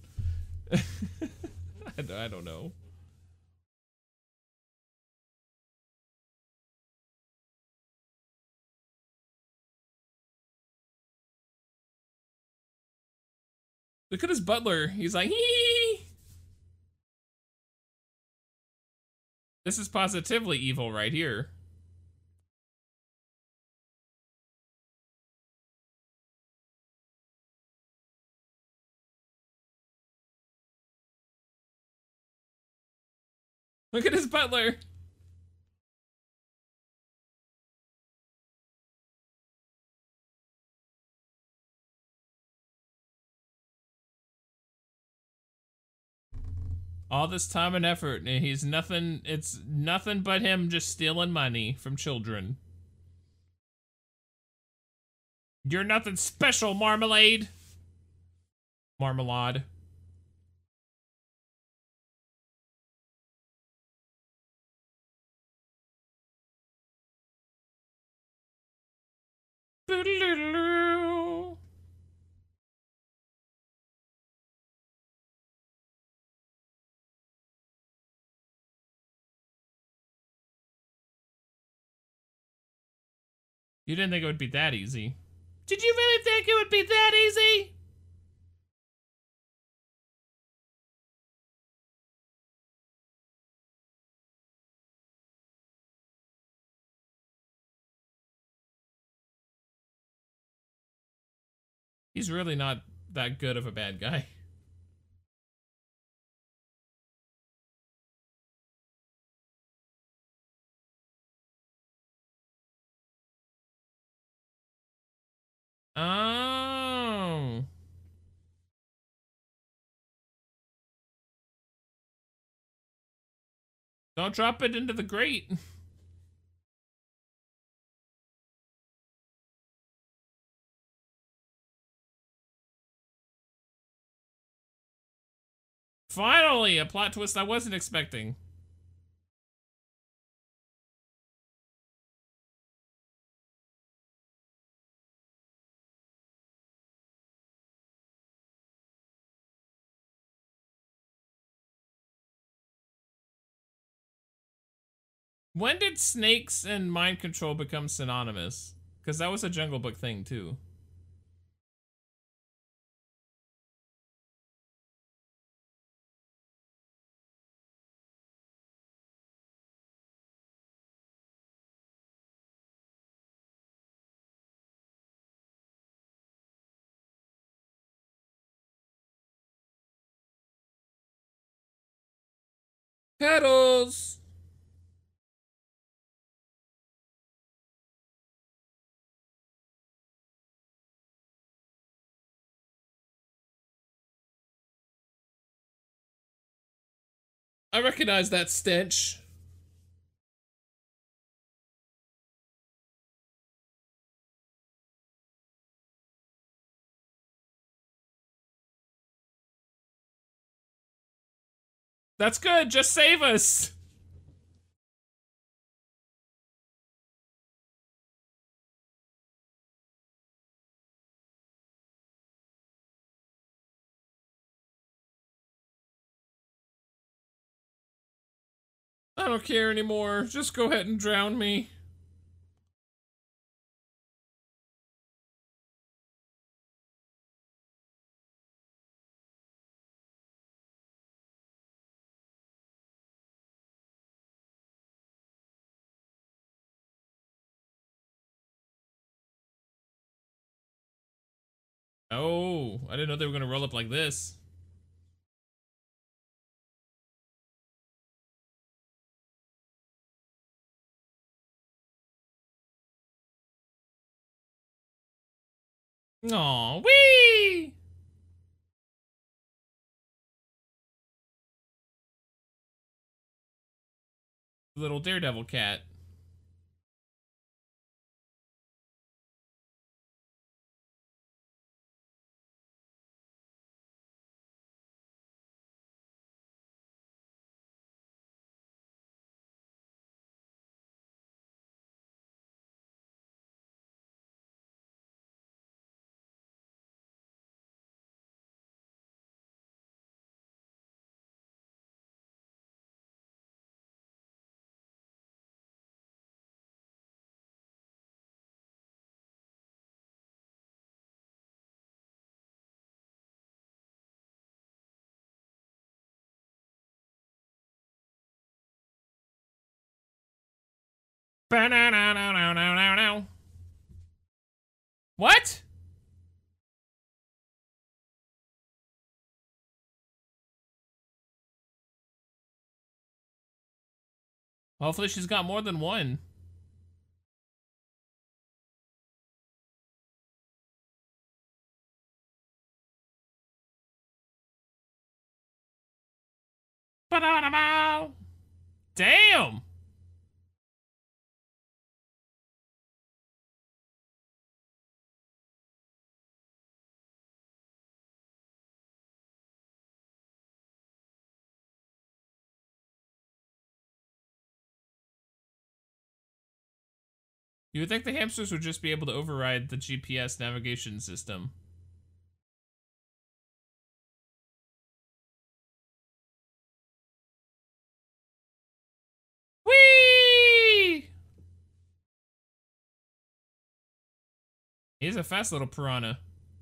I, I don't know. Look at his butler. He's like, hee. This is positively evil right here. Look at his butler. All this time and effort, and he's nothing, it's nothing but him just stealing money from children. You're nothing special, Marmalade. Marmalade. Boodaloo. You didn't think it would be that easy. Did you really think it would be that easy? He's really not that good of a bad guy. Oh. Don't drop it into the grate. Finally, a plot twist I wasn't expecting. When did snakes and mind control become synonymous? Because that was a Jungle Book thing, too. Petals! I recognize that stench. That's good, just save us! I don't care anymore. Just go ahead and drown me. Oh, I didn't know they were gonna roll up like this. Aw, wee! Little daredevil cat. What? Hopefully she's got more than one. Damn! You would think the hamsters would just be able to override the G P S navigation system. Whee! He's a fast little piranha.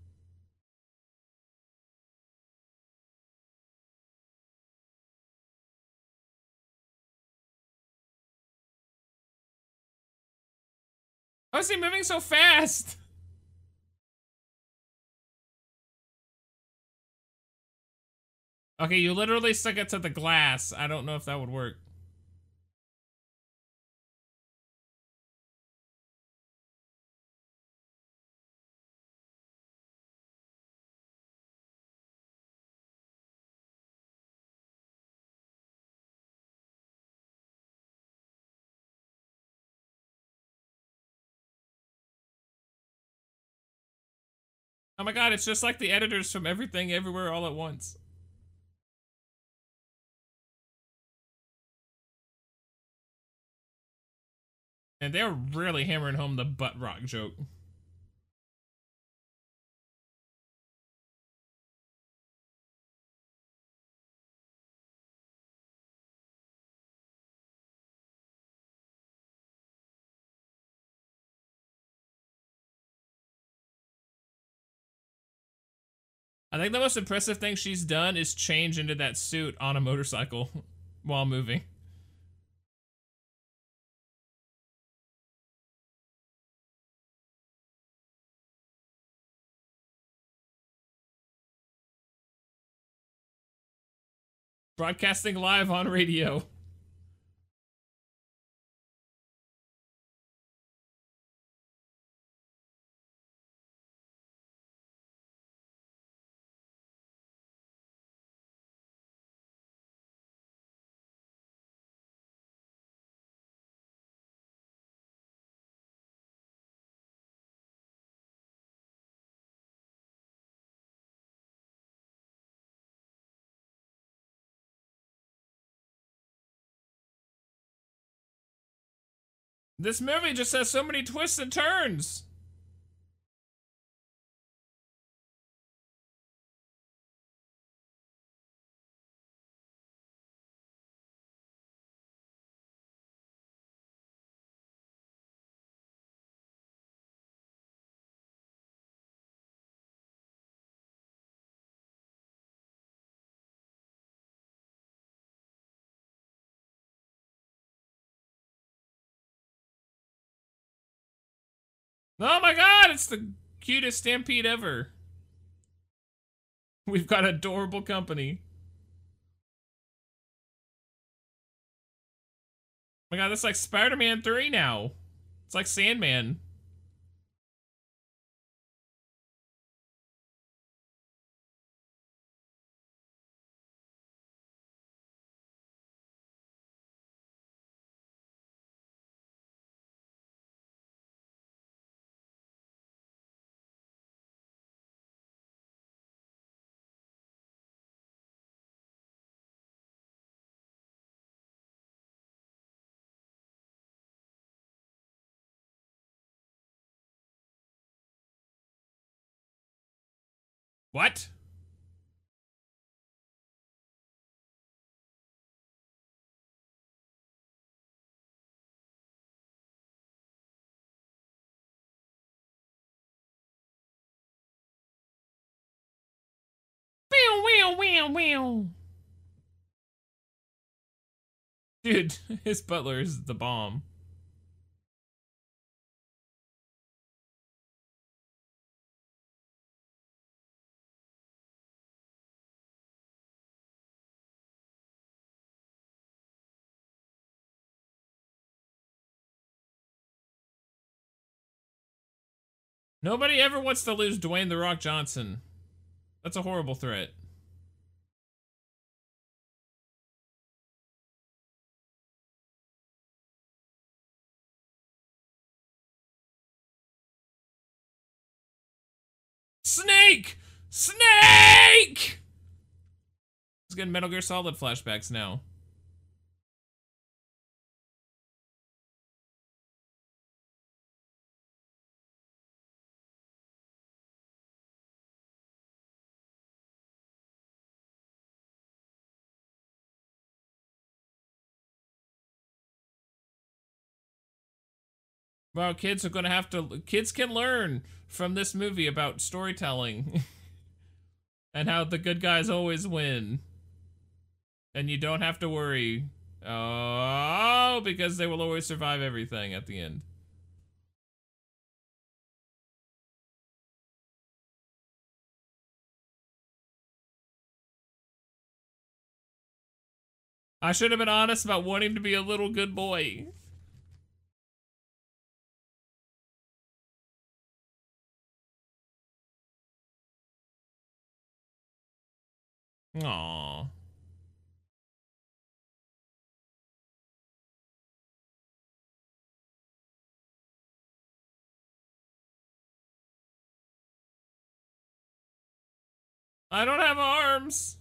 How is he moving so fast? Okay, you literally stuck it to the glass. I don't know if that would work. Oh my god, it's just like the editors from Everything Everywhere All at Once. And they're really hammering home the butt rock joke. I think the most impressive thing she's done is change into that suit on a motorcycle while moving. Broadcasting live on radio. This movie just has so many twists and turns. Oh my god, it's the cutest stampede ever. We've got adorable company. Oh my god, that's like Spider-Man three now. It's like Sandman. What? Meow, meow, meow, meow. Dude, his butler is the bomb. Nobody ever wants to lose Dwayne The Rock Johnson. That's a horrible threat. Snake! Snake! He's getting Metal Gear Solid flashbacks now. Well, kids are gonna have to. Kids can learn from this movie about storytelling and how the good guys always win. And you don't have to worry. Oh, because they will always survive everything at the end. I should have been honest about wanting to be a little good boy. Aww. I don't have arms.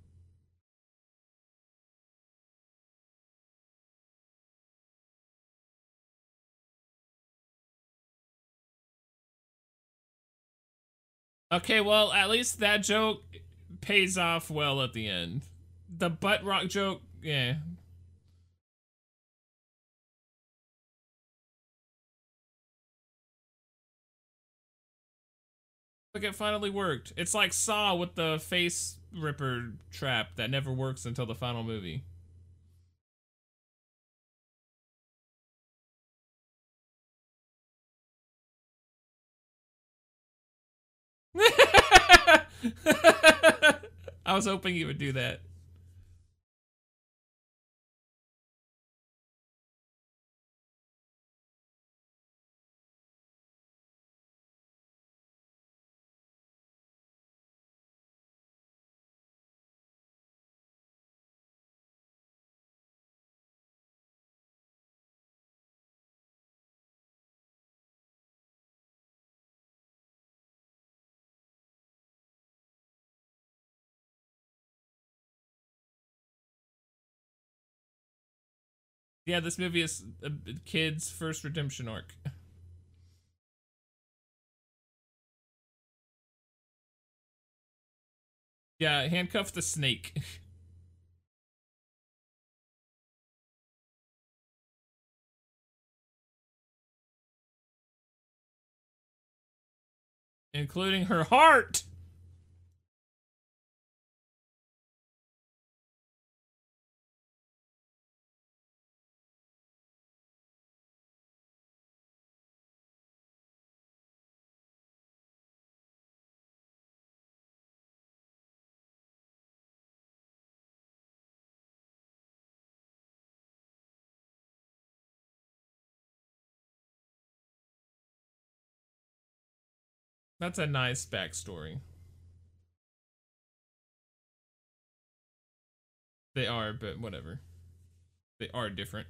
Okay, well, at least that joke pays off well at the end. The butt rock joke, yeah. Look, it finally worked. It's like Saw with the face ripper trap that never works until the final movie. I was hoping you would do that. Yeah, this movie is a kid's first redemption arc. Yeah, handcuff the snake. Including her heart! That's a nice backstory. They are, but whatever. They are different.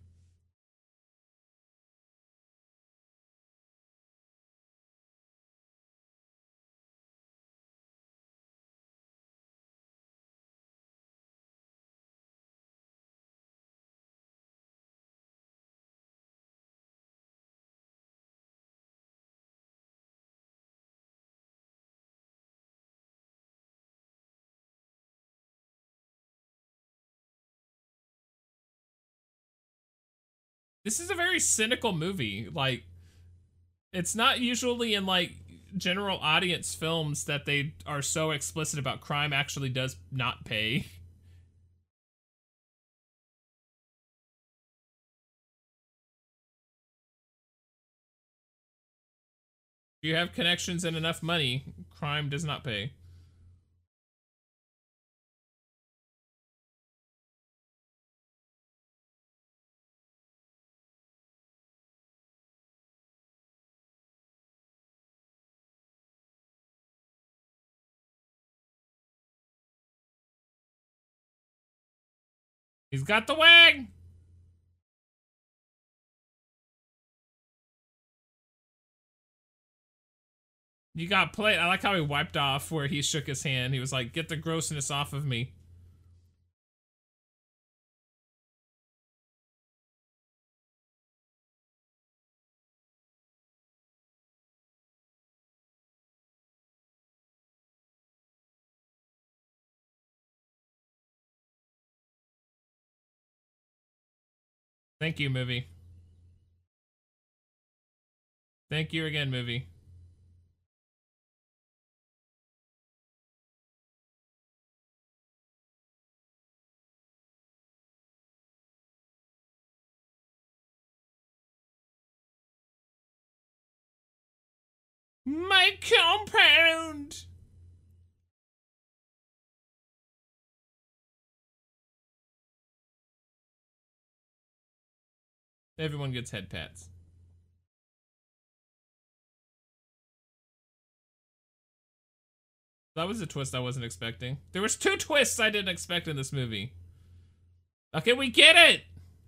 This is a very cynical movie. Like, it's not usually in like general audience films that they are so explicit about crime actually does not pay. If you have connections and enough money, crime does not pay. He's got the wag! You got played. I like how he wiped off where he shook his hand. He was like, get the grossness off of me. Thank you, movie. Thank you again, movie. My compound! Everyone gets head pats. That was a twist I wasn't expecting. There was two twists I didn't expect in this movie. Okay, we get it!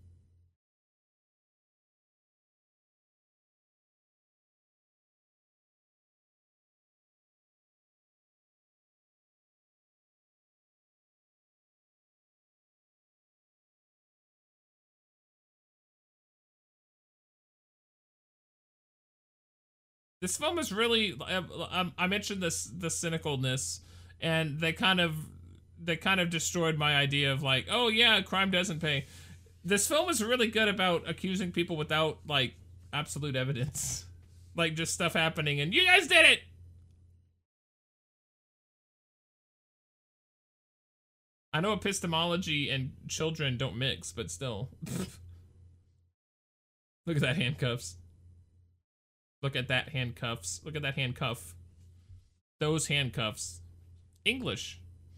This film is really, I, I mentioned this, the cynicalness, and they kind of, they kind of destroyed my idea of like, oh yeah, crime doesn't pay. This film is really good about accusing people without like absolute evidence. Like just stuff happening and you guys did it! I know epistemology and children don't mix, but still. Look at that handcuffs. Look at that handcuffs. Look at that handcuff. Those handcuffs. English.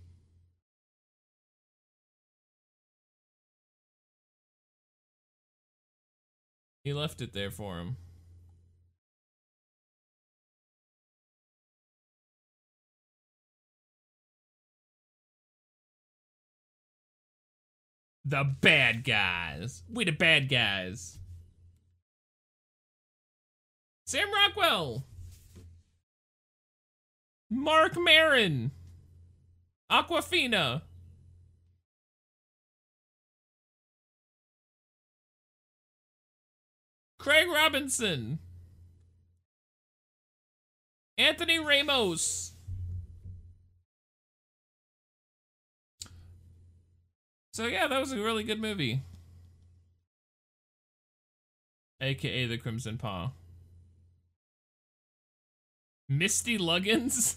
He left it there for him. The bad guys. We the bad guys. Sam Rockwell. Mark Maron. Aquafina. Craig Robinson. Anthony Ramos. So yeah, that was a really good movie. A K A the Crimson Paw. Misty Luggins?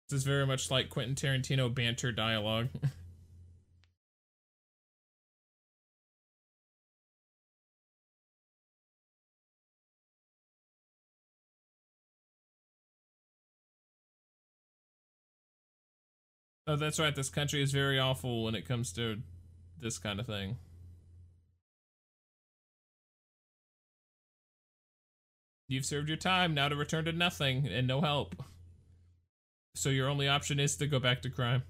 This is very much like Quentin Tarantino banter dialogue. Oh, that's right. This country is very awful when it comes to this kind of thing. You've served your time, now to return to nothing and no help. So your only option is to go back to crime.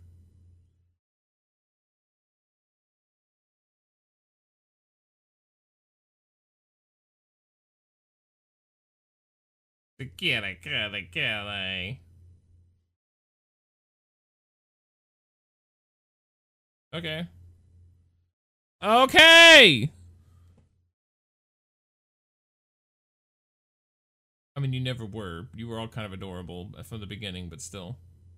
Tequila, tequila, tequila. Okay. Okay! I mean, you never were. You were all kind of adorable from the beginning, but still.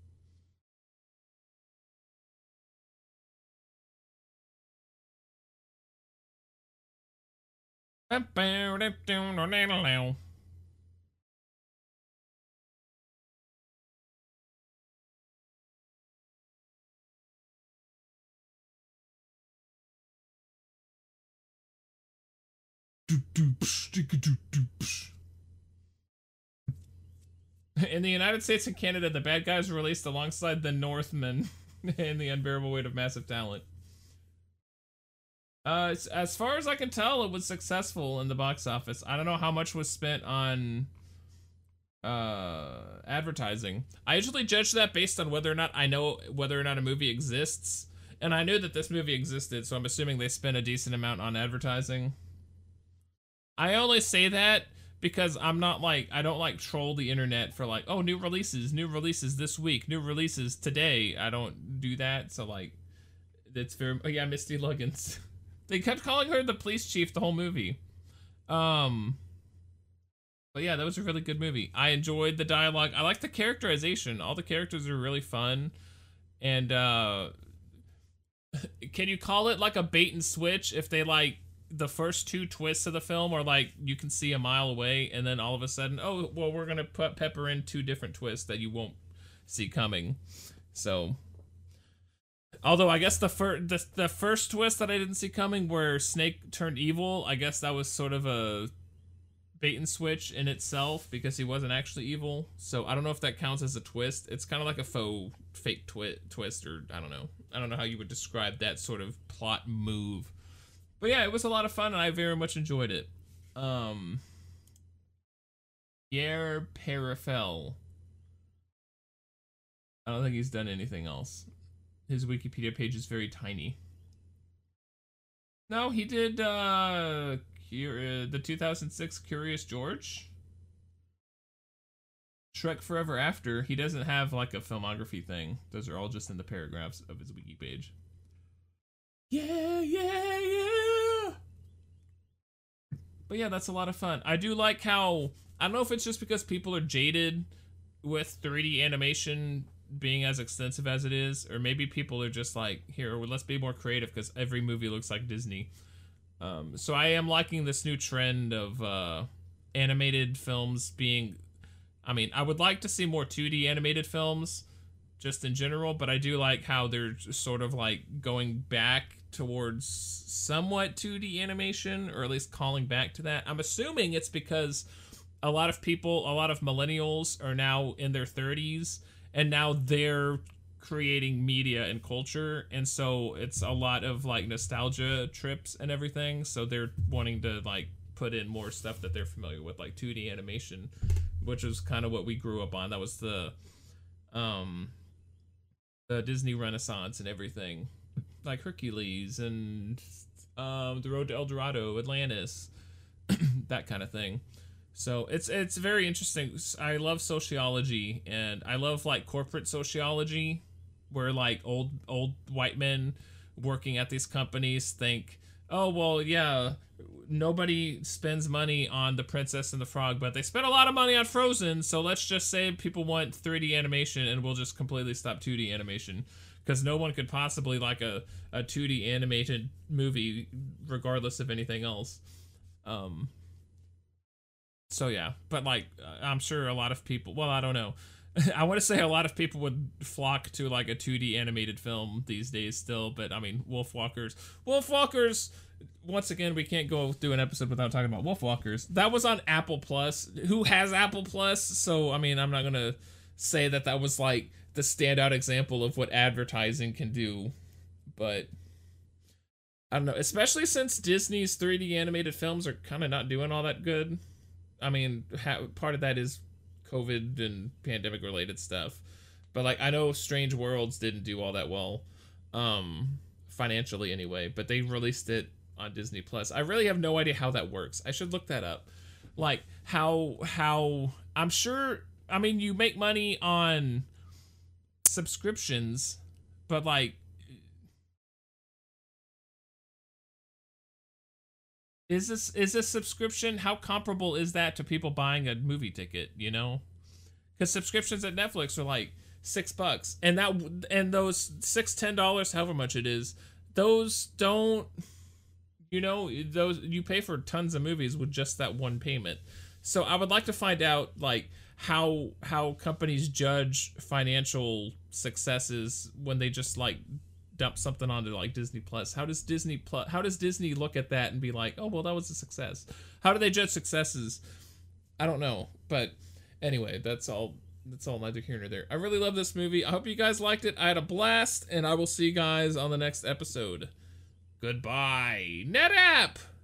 In the United States and Canada, the bad guys were released alongside the Northmen in The Unbearable Weight of Massive Talent. Uh, as far as I can tell, it was successful in the box office. I don't know how much was spent on uh, advertising. I usually judge that based on whether or not I know whether or not a movie exists. And I knew that this movie existed, so I'm assuming they spent a decent amount on advertising. I only say that because I'm not like, I don't like troll the internet for like, oh, new releases, new releases this week, new releases today. I don't do that, so like, it's very, oh yeah, Misty Luggins. They kept calling her the police chief the whole movie. Um, but yeah, that was a really good movie. I enjoyed the dialogue. I like the characterization. All the characters are really fun. And, uh, can you call it like a bait and switch if they like, the first two twists of the film are like you can see a mile away, and then all of a sudden, oh well, we're gonna put pepper in two different twists that you won't see coming. So, although I guess the first the, the first twist that I didn't see coming, where Snake turned evil, I guess that was sort of a bait and switch in itself because he wasn't actually evil. So I don't know if that counts as a twist. It's kind of like a faux fake twi twist, or I don't know. I don't know how you would describe that sort of plot move. But yeah, it was a lot of fun, and I very much enjoyed it. Um, Pierre Perifel. I don't think he's done anything else. His Wikipedia page is very tiny. No, he did uh, the two thousand six Curious George. Shrek Forever After. He doesn't have like a filmography thing. Those are all just in the paragraphs of his wiki page. Yeah, yeah, yeah. But yeah, that's a lot of fun. I do like how, I don't know if it's just because people are jaded with three D animation being as extensive as it is, or maybe people are just like, here, well, let's be more creative because every movie looks like Disney. Um, so I am liking this new trend of uh, animated films being, I mean, I would like to see more two D animated films just in general, but I do like how they're sort of like going back towards somewhat two D animation, or at least calling back to that. I'm assuming it's because a lot of people, a lot of millennials are now in their thirties, and now they're creating media and culture, and so it's a lot of like nostalgia trips and everything, so they're wanting to like put in more stuff that they're familiar with, like two D animation, which is kind of what we grew up on. That was the um the Disney Renaissance and everything, like Hercules and um, The Road to El Dorado, Atlantis, that kind of thing. So it's it's very interesting. I love sociology, and I love like corporate sociology, where like old old white men working at these companies think, oh well, yeah, nobody spends money on The Princess and the Frog, but they spend a lot of money on Frozen, so let's just say people want three D animation, and we'll just completely stop two D animation. Because no one could possibly like a, a two D animated movie regardless of anything else. Um, so yeah, but like, I'm sure a lot of people, well, I don't know. I want to say a lot of people would flock to like a two D animated film these days still, but I mean, Wolfwalkers. Wolfwalkers, once again, we can't go through an episode without talking about Wolfwalkers. That was on Apple Plus. Who has Apple Plus? So, I mean, I'm not going to say that that was like the standout example of what advertising can do, but I don't know, especially since Disney's three D animated films are kind of not doing all that good. I mean, ha- part of that is COVID and pandemic related stuff, but like I know Strange Worlds didn't do all that well, um, financially anyway. But they released it on Disney Plus. I really have no idea how that works. I should look that up. Like how how I'm sure. I mean, you make money on subscriptions, but like. Is this is this subscription? How comparable is that to people buying a movie ticket? You know, because subscriptions at Netflix are like six bucks, and that and those six ten dollars, however much it is, those don't. You know, those you pay for tons of movies with just that one payment. So I would like to find out like how how companies judge financial successes when they just like dump something onto like Disney Plus. How does Disney Plus how does Disney look at that and be like, oh well, that was a success? How do they judge successes? I don't know. But anyway, that's all that's all neither here nor there. I really love this movie. I hope you guys liked it. I had a blast, and I will see you guys on the next episode. Goodbye. NetApp!